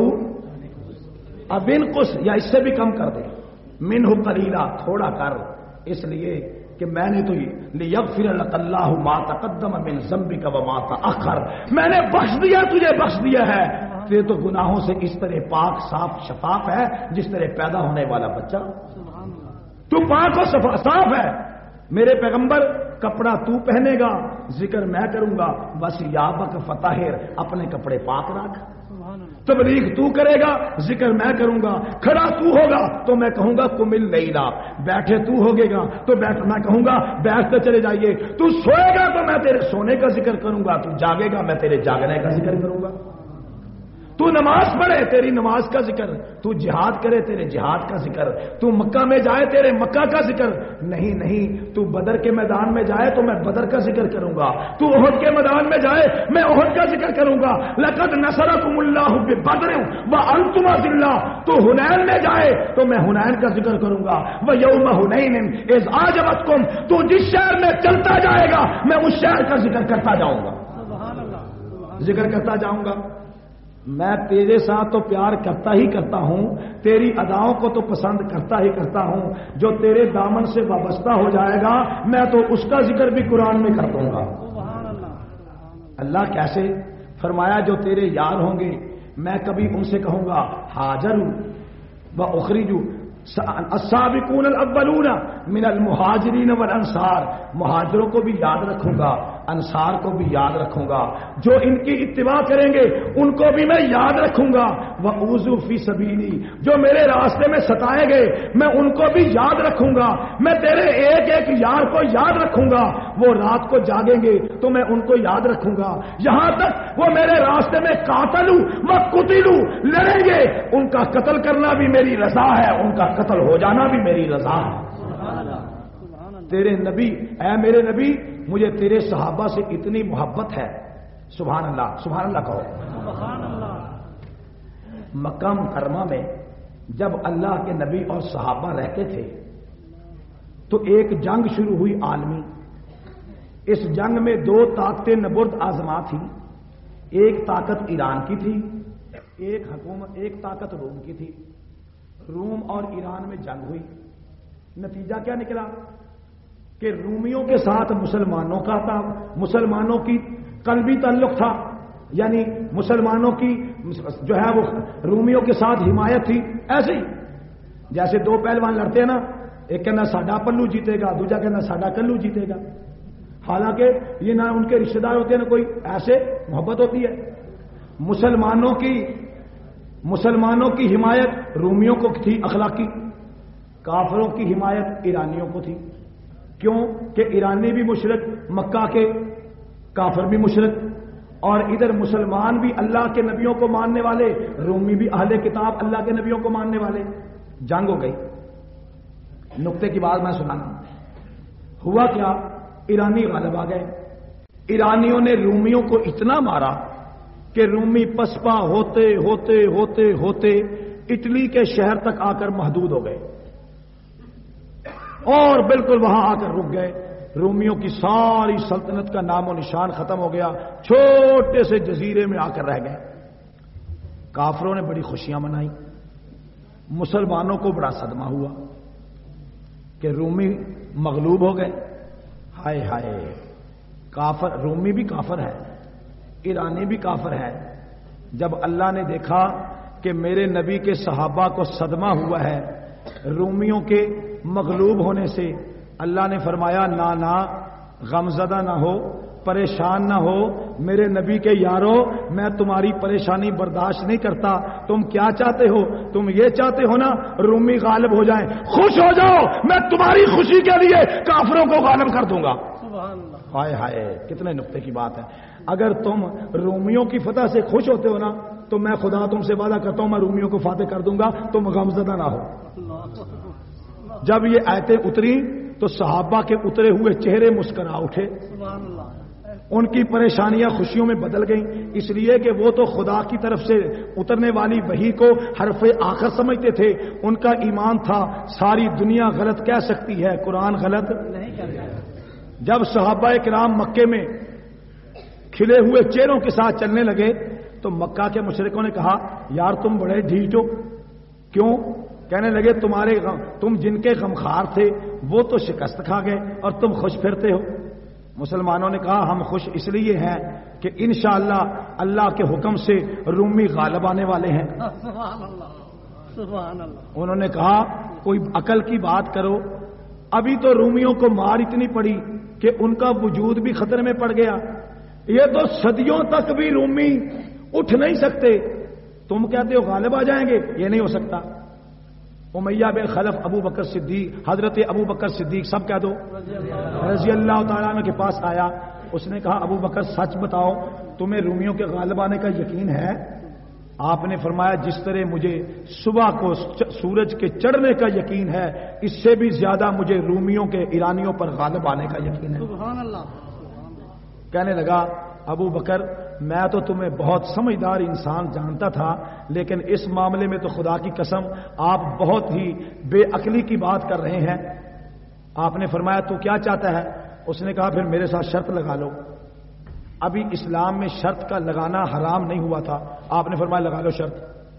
اب انقص یا اس سے بھی کم کر دے، منہ قلیلا تھوڑا کر، اس لیے کہ میں نے تو لیغفر لک اللہ ما تقدم من ذنبک وما تأخر، میں نے بخش دیا تجھے بخش دیا ہے. تیرے تو گناہوں سے اس طرح پاک صاف شفاف ہے جس طرح پیدا ہونے والا بچہ. تو پاک و صاف ہے. میرے پیغمبر کپڑا تو پہنے گا، ذکر میں کروں گا، بس یابک فطہر اپنے کپڑے پاک رکھ. تبلیغ تو کرے گا، ذکر میں کروں گا. کھڑا تو ہوگا تو میں کہوں گا قم اللیل، بیٹھے تو ہوگے گا تو بیٹھ میں کہوں گا بیٹھتے چلے جائیے. تو سوئے گا تو میں تیرے سونے کا ذکر کروں گا، تو جاگے گا میں تیرے جاگنے کا ذکر کروں گا. تو نماز پڑھے تیری نماز کا ذکر، تو جہاد کرے تیرے جہاد کا ذکر، تو مکہ میں جائے تیرے مکہ کا ذکر. نہیں نہیں تو بدر کے میدان میں جائے تو میں بدر کا ذکر کروں گا، تو احد کے میدان میں جائے میں احد کا ذکر کروں گا. لقد نصرکم اللہ ببدر وانتم اذلہ، تو حنین میں جائے تو میں حنین کا ذکر کروں گا. ویوم حنین اذ اعجبتکم، تو جس شہر میں چلتا جائے گا میں اس شہر کا ذکر کرتا جاؤں گا، ذکر کرتا جاؤں گا. میں تیرے ساتھ تو پیار کرتا ہی کرتا ہوں، تیری اداؤں کو تو پسند کرتا ہی کرتا ہوں. جو تیرے دامن سے وابستہ ہو جائے گا میں تو اس کا ذکر بھی قرآن میں کر دوں گا. اللہ کیسے؟ فرمایا جو تیرے یار ہوں گے میں کبھی ان سے کہوں گا حاجر و اخرجو السابقون الاولون من المہاجرین والانصار، مہاجروں کو بھی یاد رکھوں گا، انصار کو بھی یاد رکھوں گا. جو ان کی اتباع کریں گے ان کو بھی میں یاد رکھوں گا. وَأُوذُوا فِي سَبِيلِي، جو میرے راستے میں ستائے گئے میں ان کو بھی یاد رکھوں گا. میں تیرے ایک ایک یار کو یاد رکھوں گا. وہ رات کو جاگیں گے تو میں ان کو یاد رکھوں گا. یہاں تک وہ میرے راستے میں قاتلوا وقتلوا لڑیں گے، ان کا قتل کرنا بھی میری رضا ہے، ان کا قتل ہو جانا بھی میری رضا ہے. تیرے نبی، اے میرے نبی مجھے تیرے صحابہ سے اتنی محبت ہے. سبحان اللہ، سبحان اللہ کہو. مکہ مکرمہ میں جب اللہ کے نبی اور صحابہ رہتے تھے تو ایک جنگ شروع ہوئی عالمی. اس جنگ میں دو طاقتیں نبرد آزما تھی. ایک طاقت ایران کی تھی، ایک حکومت ایک طاقت روم کی تھی. روم اور ایران میں جنگ ہوئی. نتیجہ کیا نکلا کہ رومیوں کے ساتھ مسلمانوں کا تھا، مسلمانوں کی قلبی تعلق تھا، یعنی مسلمانوں کی جو ہے وہ رومیوں کے ساتھ حمایت تھی. ایسے ہی جیسے دو پہلوان لڑتے ہیں نا، ایک کہنا ساڈا پلو جیتے گا، دوسرا کہنا ساڈا کلو جیتے گا. حالانکہ یہ نہ ان کے رشتہ دار ہوتے ہیں نہ کوئی، ایسے محبت ہوتی ہے. مسلمانوں کی مسلمانوں کی حمایت رومیوں کو تھی اخلاقی، کافروں کی حمایت ایرانیوں کو تھی. کیوں کہ ایرانی بھی مشرک، مکہ کے کافر بھی مشرک، اور ادھر مسلمان بھی اللہ کے نبیوں کو ماننے والے، رومی بھی اہل کتاب اللہ کے نبیوں کو ماننے والے. جنگ ہو گئی. نقطے کی بات میں سنانا. ہوا کیا؟ ایرانی غالب آ گئے. ایرانیوں نے رومیوں کو اتنا مارا کہ رومی پسپا ہوتے ہوتے ہوتے ہوتے اٹلی کے شہر تک آ کر محدود ہو گئے اور بالکل وہاں آ کر رک گئے. رومیوں کی ساری سلطنت کا نام و نشان ختم ہو گیا، چھوٹے سے جزیرے میں آ کر رہ گئے. کافروں نے بڑی خوشیاں منائی. مسلمانوں کو بڑا صدمہ ہوا کہ رومی مغلوب ہو گئے. ہائے ہائے، کافر رومی بھی کافر ہے، ایرانی بھی کافر ہے. جب اللہ نے دیکھا کہ میرے نبی کے صحابہ کو صدمہ ہوا ہے رومیوں کے مغلوب ہونے سے، اللہ نے فرمایا نا نا غمزدہ نہ ہو، پریشان نہ ہو میرے نبی کے یارو، میں تمہاری پریشانی برداشت نہیں کرتا. تم کیا چاہتے ہو؟ تم یہ چاہتے ہو نا رومی غالب ہو جائیں؟ خوش ہو جاؤ، میں تمہاری خوشی کے لیے کافروں کو غالب کر دوں گا. ہائے ہائے، کتنے نقطے کی بات ہے. اگر تم رومیوں کی فتح سے خوش ہوتے ہو نا تو میں خدا تم سے وعدہ کرتا ہوں میں رومیوں کو فاتح کر دوں گا، تم غمزدہ نہ ہو. جب یہ آیتیں اتری تو صحابہ کے اترے ہوئے چہرے مسکرا اٹھے. ان کی پریشانیاں خوشیوں میں بدل گئیں، اس لیے کہ وہ تو خدا کی طرف سے اترنے والی وحی کو حرف آخر سمجھتے تھے. ان کا ایمان تھا ساری دنیا غلط کہہ سکتی ہے، قرآن غلط نہیں کرتا. جب صحابہ کرام مکے میں کھلے ہوئے چہروں کے ساتھ چلنے لگے تو مکہ کے مشرکوں نے کہا یار تم بڑے ڈھیٹ ہو. کیوں؟ کہنے لگے تمہارے تم جن کے غمخار تھے وہ تو شکست کھا گئے اور تم خوش پھرتے ہو. مسلمانوں نے کہا ہم خوش اس لیے ہیں کہ انشاءاللہ اللہ کے حکم سے رومی غالب آنے والے ہیں. سبحان اللہ سبحان اللہ. انہوں نے کہا کوئی عقل کی بات کرو، ابھی تو رومیوں کو مار اتنی پڑی کہ ان کا وجود بھی خطرے میں پڑ گیا. یہ تو صدیوں تک بھی رومی اٹھ نہیں سکتے، تم کہتے ہو غالب آ جائیں گے؟ یہ نہیں ہو سکتا. امیہ بن خلف، ابو بکر صدیق، حضرت ابو بکر صدیق سب کہہ دو، رضی اللہ تعالیٰ عنہ کے پاس آیا. اس نے کہا ابو بکر سچ بتاؤ تمہیں رومیوں کے غالب آنے کا یقین ہے؟ آپ نے فرمایا جس طرح مجھے صبح کو سورج کے چڑھنے کا یقین ہے اس سے بھی زیادہ مجھے رومیوں کے ایرانیوں پر غالب آنے کا یقین ہے. سبحان اللہ. کہنے لگا ابو بکر میں تو تمہیں بہت سمجھدار انسان جانتا تھا لیکن اس معاملے میں تو خدا کی قسم آپ بہت ہی بے عقلی کی بات کر رہے ہیں. آپ نے فرمایا تو کیا چاہتا ہے؟ اس نے کہا پھر میرے ساتھ شرط لگا لو. ابھی اسلام میں شرط کا لگانا حرام نہیں ہوا تھا. آپ نے فرمایا لگا لو شرط.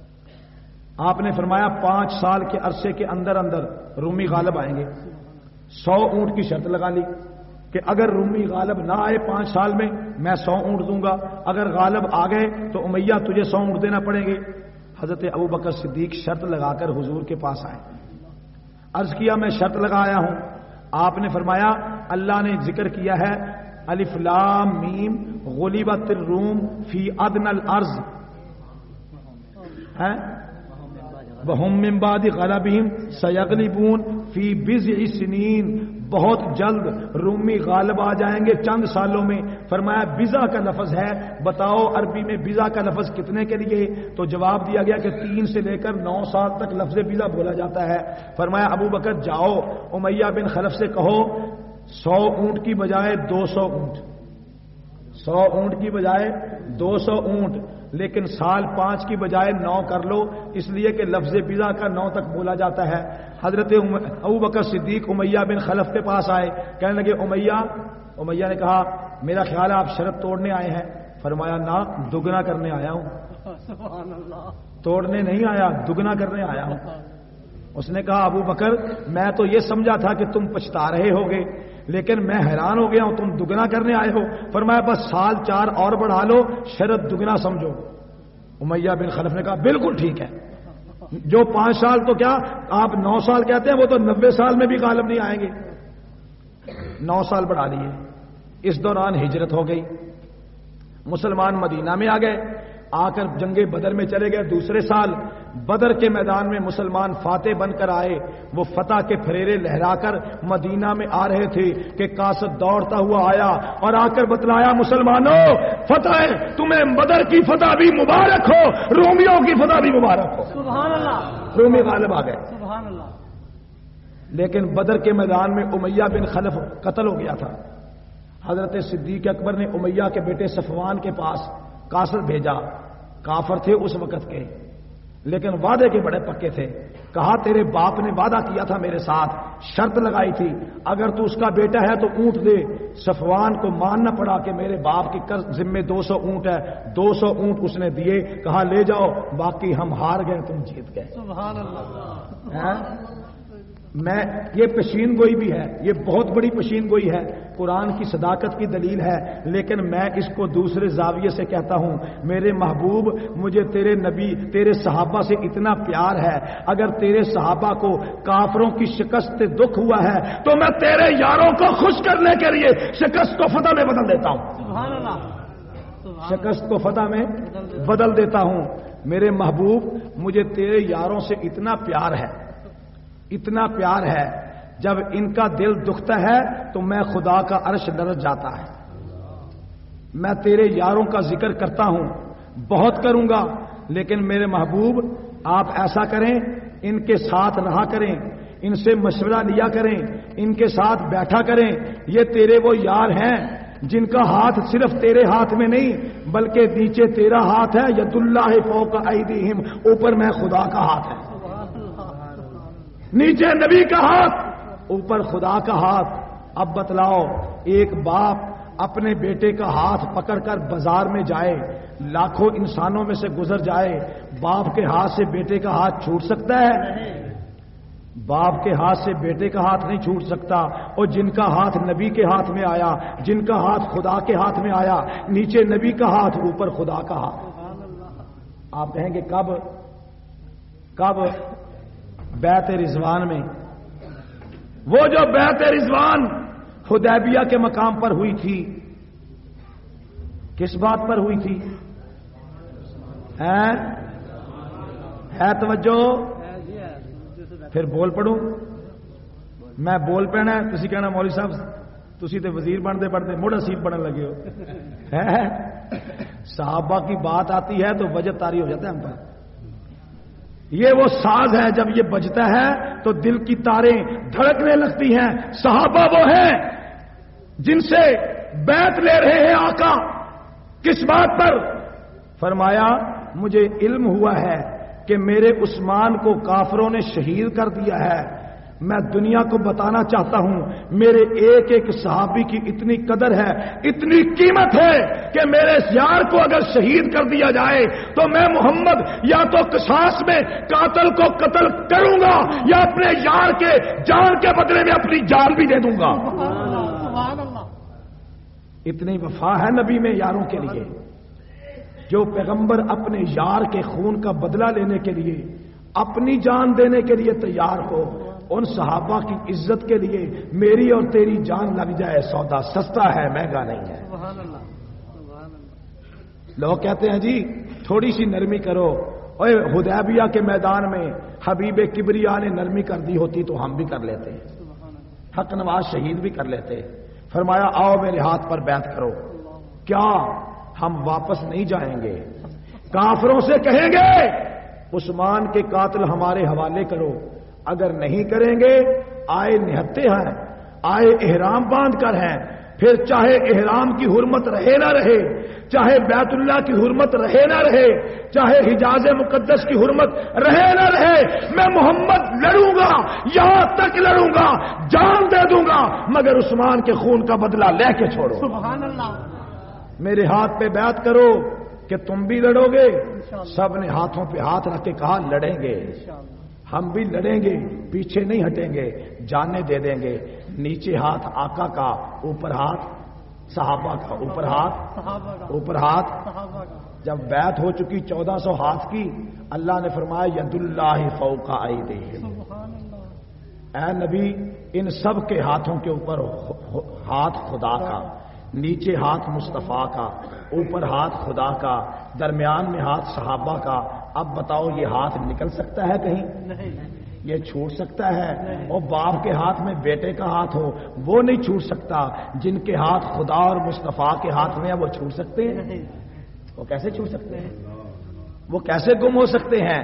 آپ نے فرمایا پانچ سال کے عرصے کے اندر اندر رومی غالب آئیں گے. سو اونٹ کی شرط لگا لی کہ اگر رومی غالب نہ آئے پانچ سال میں میں سو اونٹ دوں گا، اگر غالب آ گئے تو امیہ تجھے سو اونٹ دینا پڑیں گے. حضرت ابو بکر صدیق شرط لگا کر حضور کے پاس آئے. عرض کیا میں شرط لگایا ہوں. آپ نے فرمایا اللہ نے ذکر کیا ہے الف لام میم غلبت الروم فی ادنى الارض ہے وهم من بعد غلبهم سيغلبون فی بضع سنین، بہت جلد رومی غالب آ جائیں گے چند سالوں میں. فرمایا بضع کا لفظ ہے، بتاؤ عربی میں بضع کا لفظ کتنے کے لیے؟ تو جواب دیا گیا کہ تین سے لے کر نو سال تک لفظ بضع بولا جاتا ہے. فرمایا ابو بکر جاؤ امیہ بن خلف سے کہو سو اونٹ کی بجائے دو سو اونٹ سو اونٹ کی بجائے دو سو اونٹ لیکن سال پانچ کی بجائے نو کر لو، اس لیے کہ لفظ بضع کا نو تک بولا جاتا ہے۔ حضرت ابو بکر صدیق امیہ بن خلف کے پاس آئے، کہنے لگے امیہ امیہ نے کہا میرا خیال ہے آپ شرط توڑنے آئے ہیں۔ فرمایا نہ، دگنا کرنے آیا ہوں، توڑنے نہیں آیا، دگنا کرنے آیا ہوں۔ اس نے کہا ابو بکر میں تو یہ سمجھا تھا کہ تم پچھتا رہے ہوگے، لیکن میں حیران ہو گیا ہوں، تم دگنا کرنے آئے ہو۔ فرمایا بس سال چار اور بڑھا لو، شرط دگنا سمجھو۔ امیہ بن خلف نے کہا بالکل ٹھیک ہے، جو پانچ سال تو کیا آپ نو سال کہتے ہیں، وہ تو نبے سال میں بھی غالب نہیں آئیں گے۔ نو سال بڑھا لیے۔ اس دوران ہجرت ہو گئی، مسلمان مدینہ میں آ گئے، آ کر جنگ بدر میں چلے گئے۔ دوسرے سال بدر کے میدان میں مسلمان فاتح بن کر آئے، وہ فتح کے پھریرے لہرا کر مدینہ میں آ رہے تھے کہ قاصد دوڑتا ہوا آیا اور آ کر بتلایا مسلمانوں فتح ہے، تمہیں بدر کی فتح بھی مبارک ہو، رومیوں کی فتح بھی مبارک ہو۔ سبحان اللہ، رومی غالب آ گئے۔ سبحان اللہ۔ لیکن بدر کے میدان میں امیہ بن خلف قتل ہو گیا تھا۔ حضرت صدیق اکبر نے امیہ کے بیٹے صفوان کے پاس قاصد بھیجا، کافر تھے اس وقت کے، لیکن وعدے کے بڑے پکے تھے۔ کہا تیرے باپ نے وعدہ کیا تھا میرے ساتھ، شرط لگائی تھی اگر تو اس کا بیٹا ہے تو اونٹ دے۔ صفوان کو ماننا پڑا کہ میرے باپ کی ذمے دو سو اونٹ ہے، دو سو اونٹ اس نے دیے، کہا لے جاؤ، باقی ہم ہار گئے تم جیت گئے۔ سبحان اللہ۔ میں یہ پشین گوئی بھی ہے، یہ بہت بڑی پشین گوئی ہے، قرآن کی صداقت کی دلیل ہے، لیکن میں اس کو دوسرے زاویے سے کہتا ہوں۔ میرے محبوب مجھے تیرے نبی تیرے صحابہ سے اتنا پیار ہے، اگر تیرے صحابہ کو کافروں کی شکست سے دکھ ہوا ہے تو میں تیرے یاروں کو خوش کرنے کے لیے شکست کو فتح میں بدل دیتا ہوں۔ سبحان اللہ۔ شکست کو فتح میں بدل دیتا ہوں۔ میرے محبوب مجھے تیرے یاروں سے اتنا پیار ہے، اتنا پیار ہے، جب ان کا دل دکھتا ہے تو میں خدا کا عرش لرز جاتا ہے۔ میں تیرے یاروں کا ذکر کرتا ہوں، بہت کروں گا، لیکن میرے محبوب آپ ایسا کریں، ان کے ساتھ رہا کریں، ان سے مشورہ لیا کریں، ان کے ساتھ بیٹھا کریں۔ یہ تیرے وہ یار ہیں جن کا ہاتھ صرف تیرے ہاتھ میں نہیں بلکہ نیچے تیرا ہاتھ ہے، ید اللہ فوق ایدیہم، اوپر میں خدا کا ہاتھ ہے، نیچے نبی کا ہاتھ، اوپر خدا کا ہاتھ۔ اب بتلاؤ، ایک باپ اپنے بیٹے کا ہاتھ پکڑ کر بازار میں جائے، لاکھوں انسانوں میں سے گزر جائے، باپ کے ہاتھ سے بیٹے کا ہاتھ چھوٹ سکتا ہے؟ باپ کے ہاتھ سے بیٹے کا ہاتھ نہیں چھوٹ سکتا۔ اور جن کا ہاتھ نبی کے ہاتھ میں آیا، جن کا ہاتھ خدا کے ہاتھ میں آیا، نیچے نبی کا ہاتھ، اوپر خدا کا ہاتھ۔ آپ کہیں گے کب؟ کب؟ بیعت رضوان میں۔ وہ جو بیعت رضوان حدیبیہ کے مقام پر ہوئی تھی، کس بات پر ہوئی تھی؟ ہے ہے توجہ؟ پھر بول پڑوں، میں بول پینا، تسی کہنا مولوی صاحب تسی تے وزیر بنتے بنتے مڑ حسیب بننے لگے ہو۔ صحابہ کی بات آتی ہے تو وجہ طاری ہو جاتا ہے ہم پر۔ یہ وہ ساز ہے، جب یہ بجتا ہے تو دل کی تاریں دھڑکنے لگتی ہیں۔ صحابہ وہ ہیں جن سے بیعت لے رہے ہیں آقا، کس بات پر؟ فرمایا مجھے علم ہوا ہے کہ میرے عثمان کو کافروں نے شہید کر دیا ہے، میں دنیا کو بتانا چاہتا ہوں میرے ایک ایک صحابی کی اتنی قدر ہے، اتنی قیمت ہے کہ میرے یار کو اگر شہید کر دیا جائے تو میں محمد یا تو قصاص میں قاتل کو قتل کروں گا یا اپنے یار کے جان کے بدلے میں اپنی جان بھی دے دوں گا۔ اتنی وفا ہے نبی میں یاروں کے لیے۔ جو پیغمبر اپنے یار کے خون کا بدلہ لینے کے لیے اپنی جان دینے کے لیے تیار ہو، ان صحابہ کی عزت کے لیے میری اور تیری جان لگ جائے، سودا سستا ہے، مہنگا نہیں ہے۔ لوگ کہتے ہیں جی تھوڑی سی نرمی کرو، اوے حدیبیہ کے میدان میں حبیب کبریا نے نرمی کر دی ہوتی تو ہم بھی کر لیتے، حق نواز شہید بھی کر لیتے۔ فرمایا آؤ میرے ہاتھ پر بیعت کرو، کیا ہم واپس نہیں جائیں گے؟ کافروں سے کہیں گے عثمان کے قاتل ہمارے حوالے کرو، اگر نہیں کریں گے، آئے نہتے ہیں، آئے احرام باندھ کر ہیں، پھر چاہے احرام کی حرمت رہے نہ رہے، چاہے بیت اللہ کی حرمت رہے نہ رہے، چاہے حجاز مقدس کی حرمت رہے نہ رہے، میں محمد لڑوں گا، یہاں تک لڑوں گا، جان دے دوں گا، مگر عثمان کے خون کا بدلہ لے کے چھوڑو۔ سبحان اللہ۔ میرے ہاتھ پہ بیعت کرو کہ تم بھی لڑو گے۔ سب نے ہاتھوں پہ ہاتھ رکھ کے کہا لڑیں گے، ہم بھی لڑیں گے، پیچھے نہیں ہٹیں گے، جانیں دے دیں گے۔ نیچے ہاتھ آقا کا، اوپر ہاتھ صحابہ کا، اوپر ہاتھ اوپر ہاتھ جب بیعت ہو چکی چودہ سو ہاتھ کی، اللہ نے فرمایا ید اللہ فوق ایدیہم، اے نبی ان سب کے ہاتھوں کے اوپر ہاتھ خدا کا، نیچے ہاتھ مصطفیٰ کا، اوپر ہاتھ خدا کا، درمیان میں ہاتھ صحابہ کا۔ اب بتاؤ یہ ہاتھ نکل سکتا ہے کہیں؟ یہ چھوٹ سکتا ہے؟ اور باپ کے ہاتھ میں بیٹے کا ہاتھ ہو وہ نہیں چھوٹ سکتا، جن کے ہاتھ خدا اور مصطفیٰ کے ہاتھ میں ہیں وہ چھوٹ سکتے ہیں؟ وہ کیسے چھوٹ سکتے ہیں؟ وہ کیسے گم ہو سکتے ہیں؟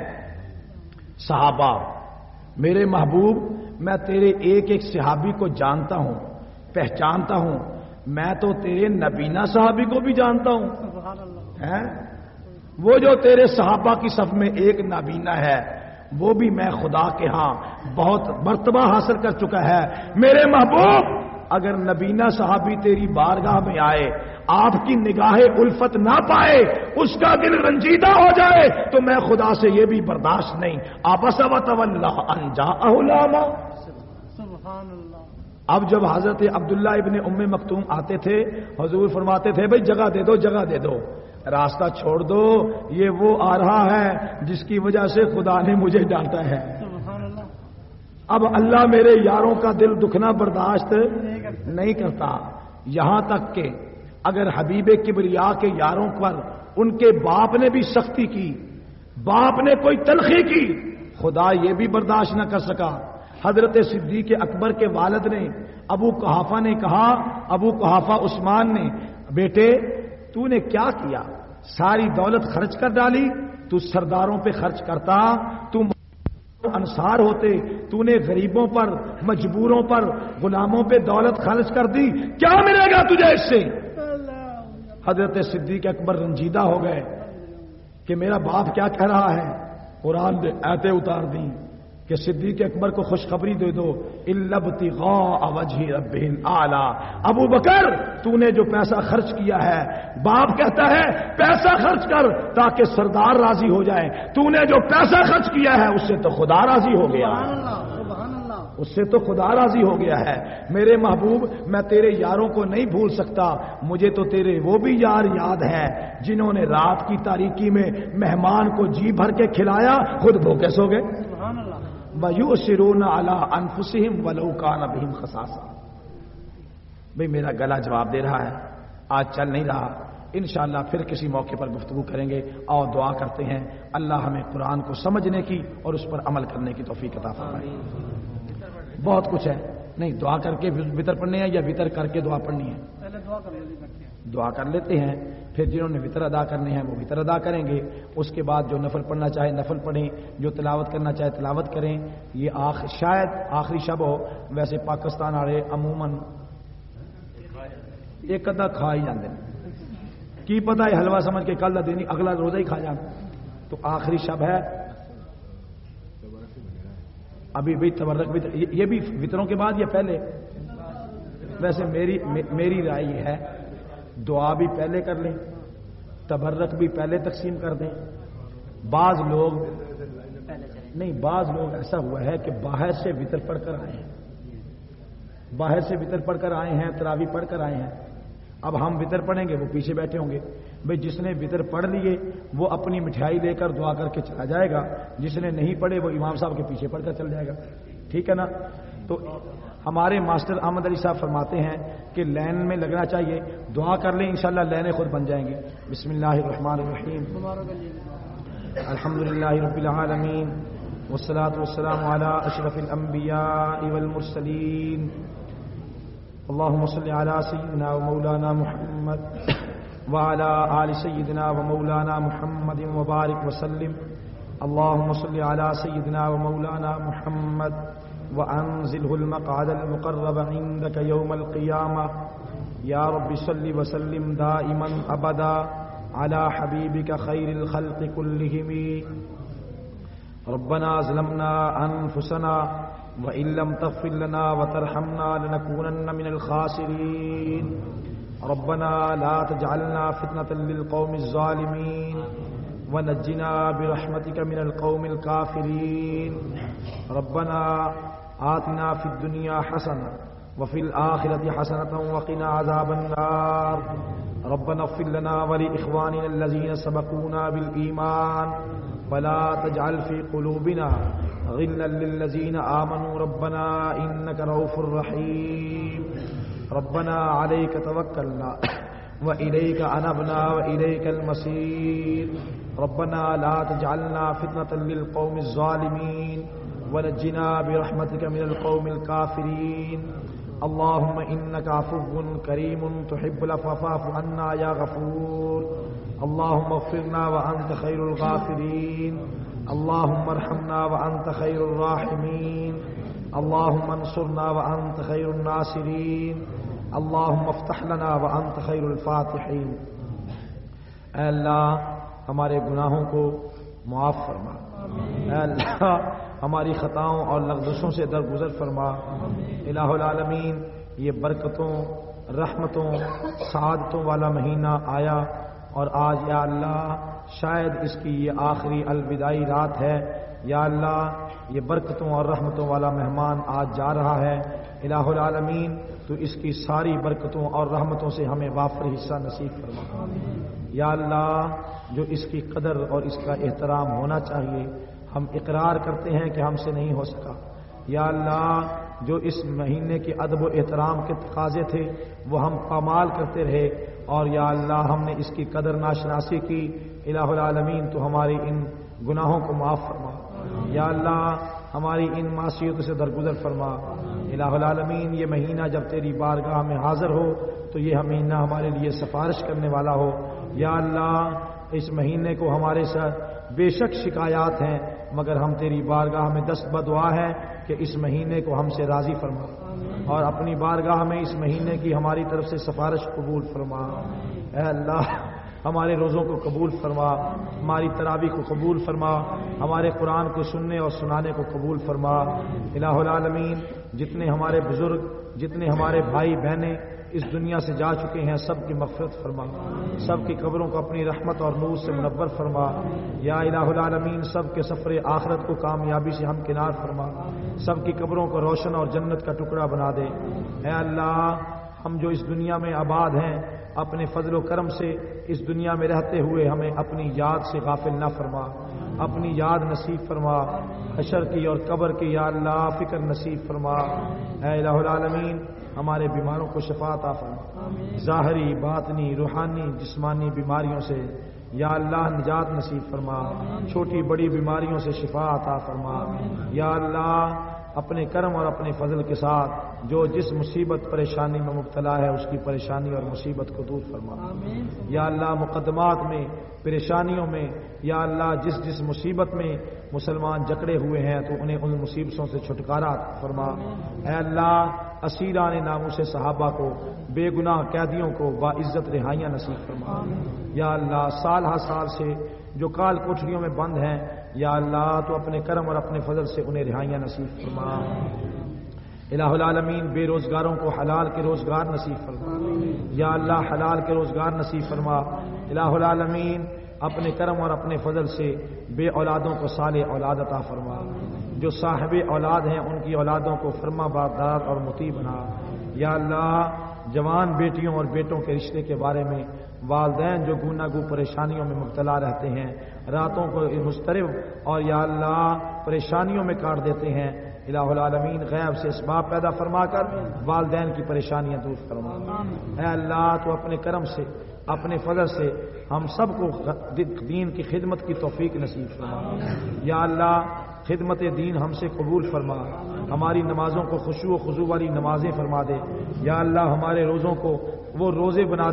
صحابہ، میرے محبوب میں تیرے ایک ایک صحابی کو جانتا ہوں، پہچانتا ہوں، میں تو تیرے نبینا صحابی کو بھی جانتا ہوں، ہے وہ جو تیرے صحابہ کی صف میں ایک نابینا ہے وہ بھی میں خدا کے ہاں بہت مرتبہ حاصل کر چکا ہے۔ میرے محبوب اگر نبینا صحابی تیری بارگاہ میں آئے، آپ کی نگاہ الفت نہ پائے، اس کا دل رنجیدہ ہو جائے، تو میں خدا سے یہ بھی برداشت نہیں۔ آپس وتولی ان جاءہ الاعمی۔ سبحان اللہ۔ اب جب حضرت عبداللہ ابن ام مکتوم آتے تھے، حضور فرماتے تھے بھائی جگہ دے دو، جگہ دے دو، راستہ چھوڑ دو، یہ وہ آ رہا ہے جس کی وجہ سے خدا نے مجھے ڈانٹا ہے۔ سبحان اللہ۔ اب اللہ میرے یاروں کا دل دکھنا برداشت نہیں کرتا، یہاں تک کہ اگر حبیب کبریا کے یاروں پر ان کے باپ نے بھی سختی کی، باپ نے کوئی تلخی کی، خدا یہ بھی برداشت نہ کر سکا۔ حضرت صدیق اکبر کے والد نے ابو قحافہ نے کہا، ابو قحافہ عثمان نے، بیٹے تو نے کیا کیا؟ ساری دولت خرچ کر ڈالی، تو سرداروں پہ خرچ کرتا، تم انصار ہوتے، تو نے غریبوں پر، مجبوروں پر، غلاموں پہ دولت خرچ کر دی، کیا ملے گا تجھے اس سے؟ حضرت صدیق اکبر رنجیدہ ہو گئے کہ میرا باپ کیا کہہ رہا ہے۔ قرآن نے آیتیں اتار دی کہ صدیق اکبر کو خوشخبری دے دو، الا ابتغاء وجہ ربہ الاعلی۔ ابو بکر تو نے جو پیسہ خرچ کیا ہے، باپ کہتا ہے پیسہ خرچ کر تاکہ سردار راضی ہو جائے، تو نے جو پیسہ خرچ کیا ہے اس سے تو خدا راضی ہو گیا، اس سے تو خدا راضی ہو گیا ہے۔ میرے محبوب میں تیرے یاروں کو نہیں بھول سکتا، مجھے تو تیرے وہ بھی یار یاد ہیں جنہوں نے رات کی تاریکی میں مہمان کو جی بھر کے کھلایا، خود بھوکے سو گئے۔ وَيُؤْثِرُونَ عَلَىٰ أَنفُسِهِمْ وَلَوْ كَانَ بِهِمْ خَصَاصَةٌ۔ بھئی میرا گلا جواب دے رہا ہے، آج چل نہیں رہا، انشاءاللہ پھر کسی موقع پر گفتگو کریں گے، اور دعا کرتے ہیں اللہ ہمیں قرآن کو سمجھنے کی اور اس پر عمل کرنے کی توفیق عطا فرمائے۔ بہت کچھ ہے، نہیں دعا کر کے وطر پڑھنے ہے یا وطر کر کے دعا پڑھنی ہے؟ پہلے دعا کر لیتے ہیں، دعا کر لیتے ہیں، پھر جنہوں نے وطر ادا کرنے ہیں وہ وطر ادا کریں گے، اس کے بعد جو نفل پڑھنا چاہے نفل پڑھیں، جو تلاوت کرنا چاہے تلاوت کریں۔ یہ آخر شاید آخری شب ہو، ویسے پاکستان والے عموماً ایک ادا کھا ہی جاتے ہیں، کی پتہ ہے حلوہ سمجھ کے کل دن اگلا روزہ ہی کھا جان، تو آخری شب ہے ابھی بھی تبرک بھی، یہ بھی وطروں کے بعد یا پہلے؟ ویسے میری میری رائے یہ ہے دعا بھی پہلے کر لیں، تبرک بھی پہلے تقسیم کر دیں۔ بعض لوگ نہیں، بعض لوگ ایسا ہوا ہے کہ باہر سے وطر پڑھ کر آئے ہیں، باہر سے وطر پڑھ کر آئے ہیں، تراوی پڑھ کر آئے ہیں، اب ہم وطر پڑھیں گے وہ پیچھے بیٹھے ہوں گے۔ بھئی جس نے وطر پڑھ لیے وہ اپنی مٹھائی لے کر دعا کر کے چلا جائے گا، جس نے نہیں پڑھے وہ امام صاحب کے پیچھے پڑھ کر چل جائے گا، ٹھیک ہے نا؟ تو ہمارے ماسٹر احمد علی صاحب فرماتے ہیں کہ لین میں لگنا چاہیے، دعا کر لیں انشاءاللہ لینیں خود بن جائیں گی۔ بسم اللہ الرحمن الرحیم، الحمدللہ رب العالمین، والصلاة والسلام علی اشرف الانبیاء والمرسلین، اللهم صل على سيدنا ومولانا محمد وعلى آل سيدنا ومولانا محمد وبارك وسلم، اللهم صل على سيدنا ومولانا محمد وأنزله المقعد المقرب عندك يوم القيامة، یا رب صلی وسلم دائما ابدا علی حبیبک خیر الخلق کلہم. ربنا ظلمنا انفسنا وان لم تغفر لنا وترحمنا لنكونن من الخاسرین. ربنا لا تجعلنا فتنة للقوم الظالمین ونجنا برحمتك من القوم الكافرین. ربنا آتنا في الدنيا حسنة وفي الآخرة حسنة وقنا عذاب النار. ربنا اغفر لنا ولإخواننا الذين سبقونا بالإيمان ولا تجعل في قلوبنا غلا للذين آمنوا ربنا إنك رؤوف رحيم. ربنا عليك توكلنا وإليك أنبنا وإليك المصير. ربنا لا تجعلنا فتنة للقوم الظالمين ونجنا برحمتك من القوم الكافرين. اللهم إنك عفو كريم تحب العفو فاعف عنا يا غفور. اللهم اغفرنا وأنت خير الغافرين. اللهم ارحمنا وأنت خير الراحمين. اللهم انصرنا وأنت خير الناصرين. اللهم افتح لنا وأنت خير الفاتحين. اے اللہ ہمارے گناہوں کو معاف فرما. اے اللہ ہماری خطاؤں اور لغزشوں سے درگزر فرما. الہ العالمین یہ برکتوں رحمتوں سعادتوں والا مہینہ آیا اور آج یا اللہ شاید اس کی یہ آخری الوداعی رات ہے. یا اللہ یہ برکتوں اور رحمتوں والا مہمان آج جا رہا ہے. الہ العالمین تو اس کی ساری برکتوں اور رحمتوں سے ہمیں وافر حصہ نصیب فرما. یا اللہ جو اس کی قدر اور اس کا احترام ہونا چاہیے ہم اقرار کرتے ہیں کہ ہم سے نہیں ہو سکا. یا اللہ جو اس مہینے کے ادب و احترام کے تقاضے تھے وہ ہم پامال کرتے رہے اور یا اللہ ہم نے اس کی قدر ناشناسی کی. الہ العالمین تو ہماری ان گناہوں کو معاف فرما. یا اللہ ہماری ان معصیتوں سے درگزر فرما. الہ العالمین یہ مہینہ جب تیری بارگاہ میں حاضر ہو تو یہ مہینہ ہمارے لیے سفارش کرنے والا ہو. یا اللہ اس مہینے کو ہمارے ساتھ بے شک شکایات ہیں مگر ہم تیری بارگاہ میں دست بدعا ہے کہ اس مہینے کو ہم سے راضی فرما اور اپنی بارگاہ میں اس مہینے کی ہماری طرف سے سفارش قبول فرما. اے اللہ ہمارے روزوں کو قبول فرما. ہماری تراویح کو قبول فرما. ہمارے قرآن کو سننے اور سنانے کو قبول فرما. الہ العالمین جتنے ہمارے بزرگ جتنے ہمارے بھائی بہنیں اس دنیا سے جا چکے ہیں سب کی مغفرت فرما. سب کی قبروں کو اپنی رحمت اور نور سے منور فرما. یا الہ العالمین سب کے سفر آخرت کو کامیابی سے ہمکنار فرما. سب کی قبروں کو روشن اور جنت کا ٹکڑا بنا دے. اے اللہ ہم جو اس دنیا میں آباد ہیں اپنے فضل و کرم سے اس دنیا میں رہتے ہوئے ہمیں اپنی یاد سے غافل نہ فرما. اپنی یاد نصیب فرما. حشر کی اور قبر کی یا اللہ فکر نصیب فرما. اے الہ العالمین ہمارے بیماروں کو شفا عطا فرما. ظاہری باطنی روحانی جسمانی بیماریوں سے یا اللہ نجات نصیب فرما. چھوٹی بڑی بیماریوں سے شفا عطا فرما. یا اللہ اپنے کرم اور اپنے فضل کے ساتھ جو جس مصیبت پریشانی میں مبتلا ہے اس کی پریشانی اور مصیبت کو دور فرما. یا اللہ مقدمات میں پریشانیوں میں یا اللہ جس جس مصیبت میں مسلمان جکڑے ہوئے ہیں تو انہیں ان مصیبتوں سے چھٹکارا فرما. اے اللہ اسیران ناموس صحابہ کو بے گناہ قیدیوں کو باعزت رہائیاں نصیب فرما. یا اللہ سال ہر سال سے جو کال کوٹھریوں میں بند ہیں یا اللہ تو اپنے کرم اور اپنے فضل سے انہیں رہائیاں نصیب فرما. الہ العالمین بے روزگاروں کو حلال کے روزگار نصیب فرما. یا اللہ حلال کے روزگار نصیب فرما. الہ العالمین اپنے کرم اور اپنے فضل سے بے اولادوں کو صالح اولاد عطا فرما. جو صاحب اولاد ہیں ان کی اولادوں کو فرما بردار اور مطیع بنا. یا اللہ جوان بیٹیوں اور بیٹوں کے رشتے کے بارے میں والدین جو گونا گو پریشانیوں میں مبتلا رہتے ہیں راتوں کو مضطرب اور یا اللہ پریشانیوں میں کاٹ دیتے ہیں الہ العالمین غیب سے اسباب پیدا فرما کر والدین کی پریشانیاں دور فرما. اے اللہ تو اپنے کرم سے اپنے فضل سے ہم سب کو دین کی خدمت کی توفیق نصیب فرما. یا اللہ خدمت دین ہم سے قبول فرما. ہماری نمازوں کو خشوع و خضوع والی نمازیں فرما دے. یا اللہ ہمارے روزوں کو وہ روزے بنا دے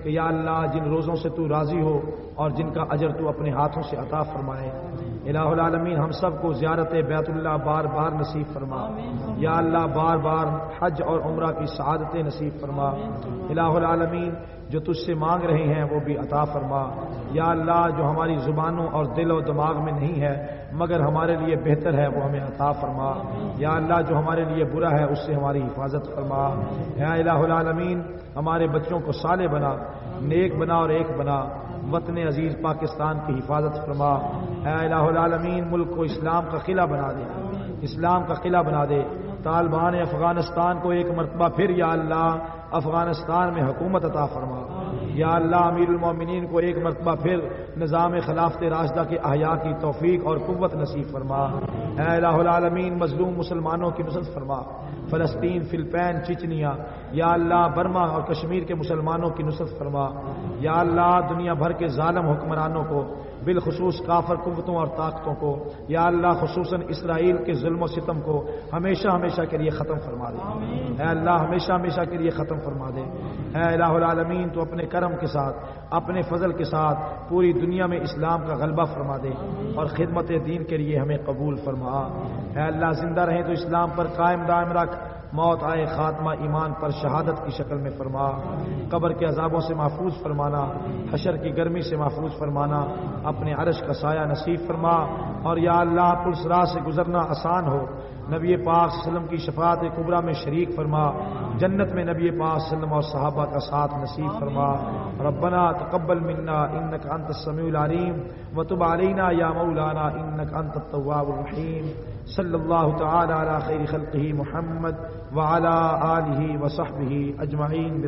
کہ یا اللہ جن روزوں سے تو راضی ہو اور جن کا اجر تو اپنے ہاتھوں سے عطا فرمائے۔ الہ العالمین ہم سب کو زیارت بیت اللہ بار بار نصیب فرما، یا اللہ بار بار حج اور عمرہ کی سعادتیں نصیب فرما۔ الہ العالمین جو تجھ سے مانگ رہے ہیں وہ بھی عطا فرما، یا اللہ جو ہماری زبانوں اور دل و دماغ میں نہیں ہے مگر ہمارے لیے بہتر ہے وہ ہمیں عطا فرما، یا اللہ جو ہمارے لیے برا ہے اس سے ہماری حفاظت فرما۔ یا الہ العالمین ہمارے بچوں کو صالح بنا، نیک بنا اور ایک بنا، وطن عزیز پاکستان کی حفاظت فرما۔ اے الہ العالمین ملک کو اسلام کا قلعہ بنا دے، اسلام کا قلعہ بنا دے۔ طالبان افغانستان کو ایک مرتبہ پھر یا اللہ افغانستان میں حکومت عطا فرما، یا اللہ امیر المومنین کو ایک مرتبہ پھر نظام خلافت راشدہ کے احیاء کی توفیق اور قوت نصیب فرما۔ اے الہ العالمین مظلوم مسلمانوں کی نصرت فرما، فلسطین، فلپین، چچنیا، یا اللہ برما اور کشمیر کے مسلمانوں کی نصرت فرما، یا اللہ دنیا بھر کے ظالم حکمرانوں کو بالخصوص کافر قوتوں اور طاقتوں کو، یا اللہ خصوصاً اسرائیل کے ظلم و ستم کو ہمیشہ ہمیشہ کے لیے ختم فرما دے۔ اے اللہ ہمیشہ ہمیشہ کے لیے ختم فرما دے۔ اے الہ العالمین تو اپنے کرم کے ساتھ اپنے فضل کے ساتھ پوری دنیا میں اسلام کا غلبہ فرما دے اور خدمت دین کے لیے ہمیں قبول فرما۔ اے اللہ زندہ رہیں تو اسلام پر قائم دائم رکھ، موت آئے خاتمہ ایمان پر شہادت کی شکل میں فرما، قبر کے عذابوں سے محفوظ فرمانا، حشر کی گرمی سے محفوظ فرمانا، اپنے عرش کا سایہ نصیب فرما، اور یا اللہ پلسرا سے گزرنا آسان ہو، نبی پاک صلی اللہ علیہ وسلم کی شفاعت کبریٰ میں شریک فرما، جنت میں نبی پاک صلی اللہ علیہ وسلم اور صحابہ کا ساتھ نصیب فرما۔ ربنا تقبل منا انك انت السميع العليم وتب علينا يا مولانا انك انت التواب الرحيم۔ صلی اللہ تعالی علی خیر خلقہ محمد وعلی آلہ وصحبہ اجمعین۔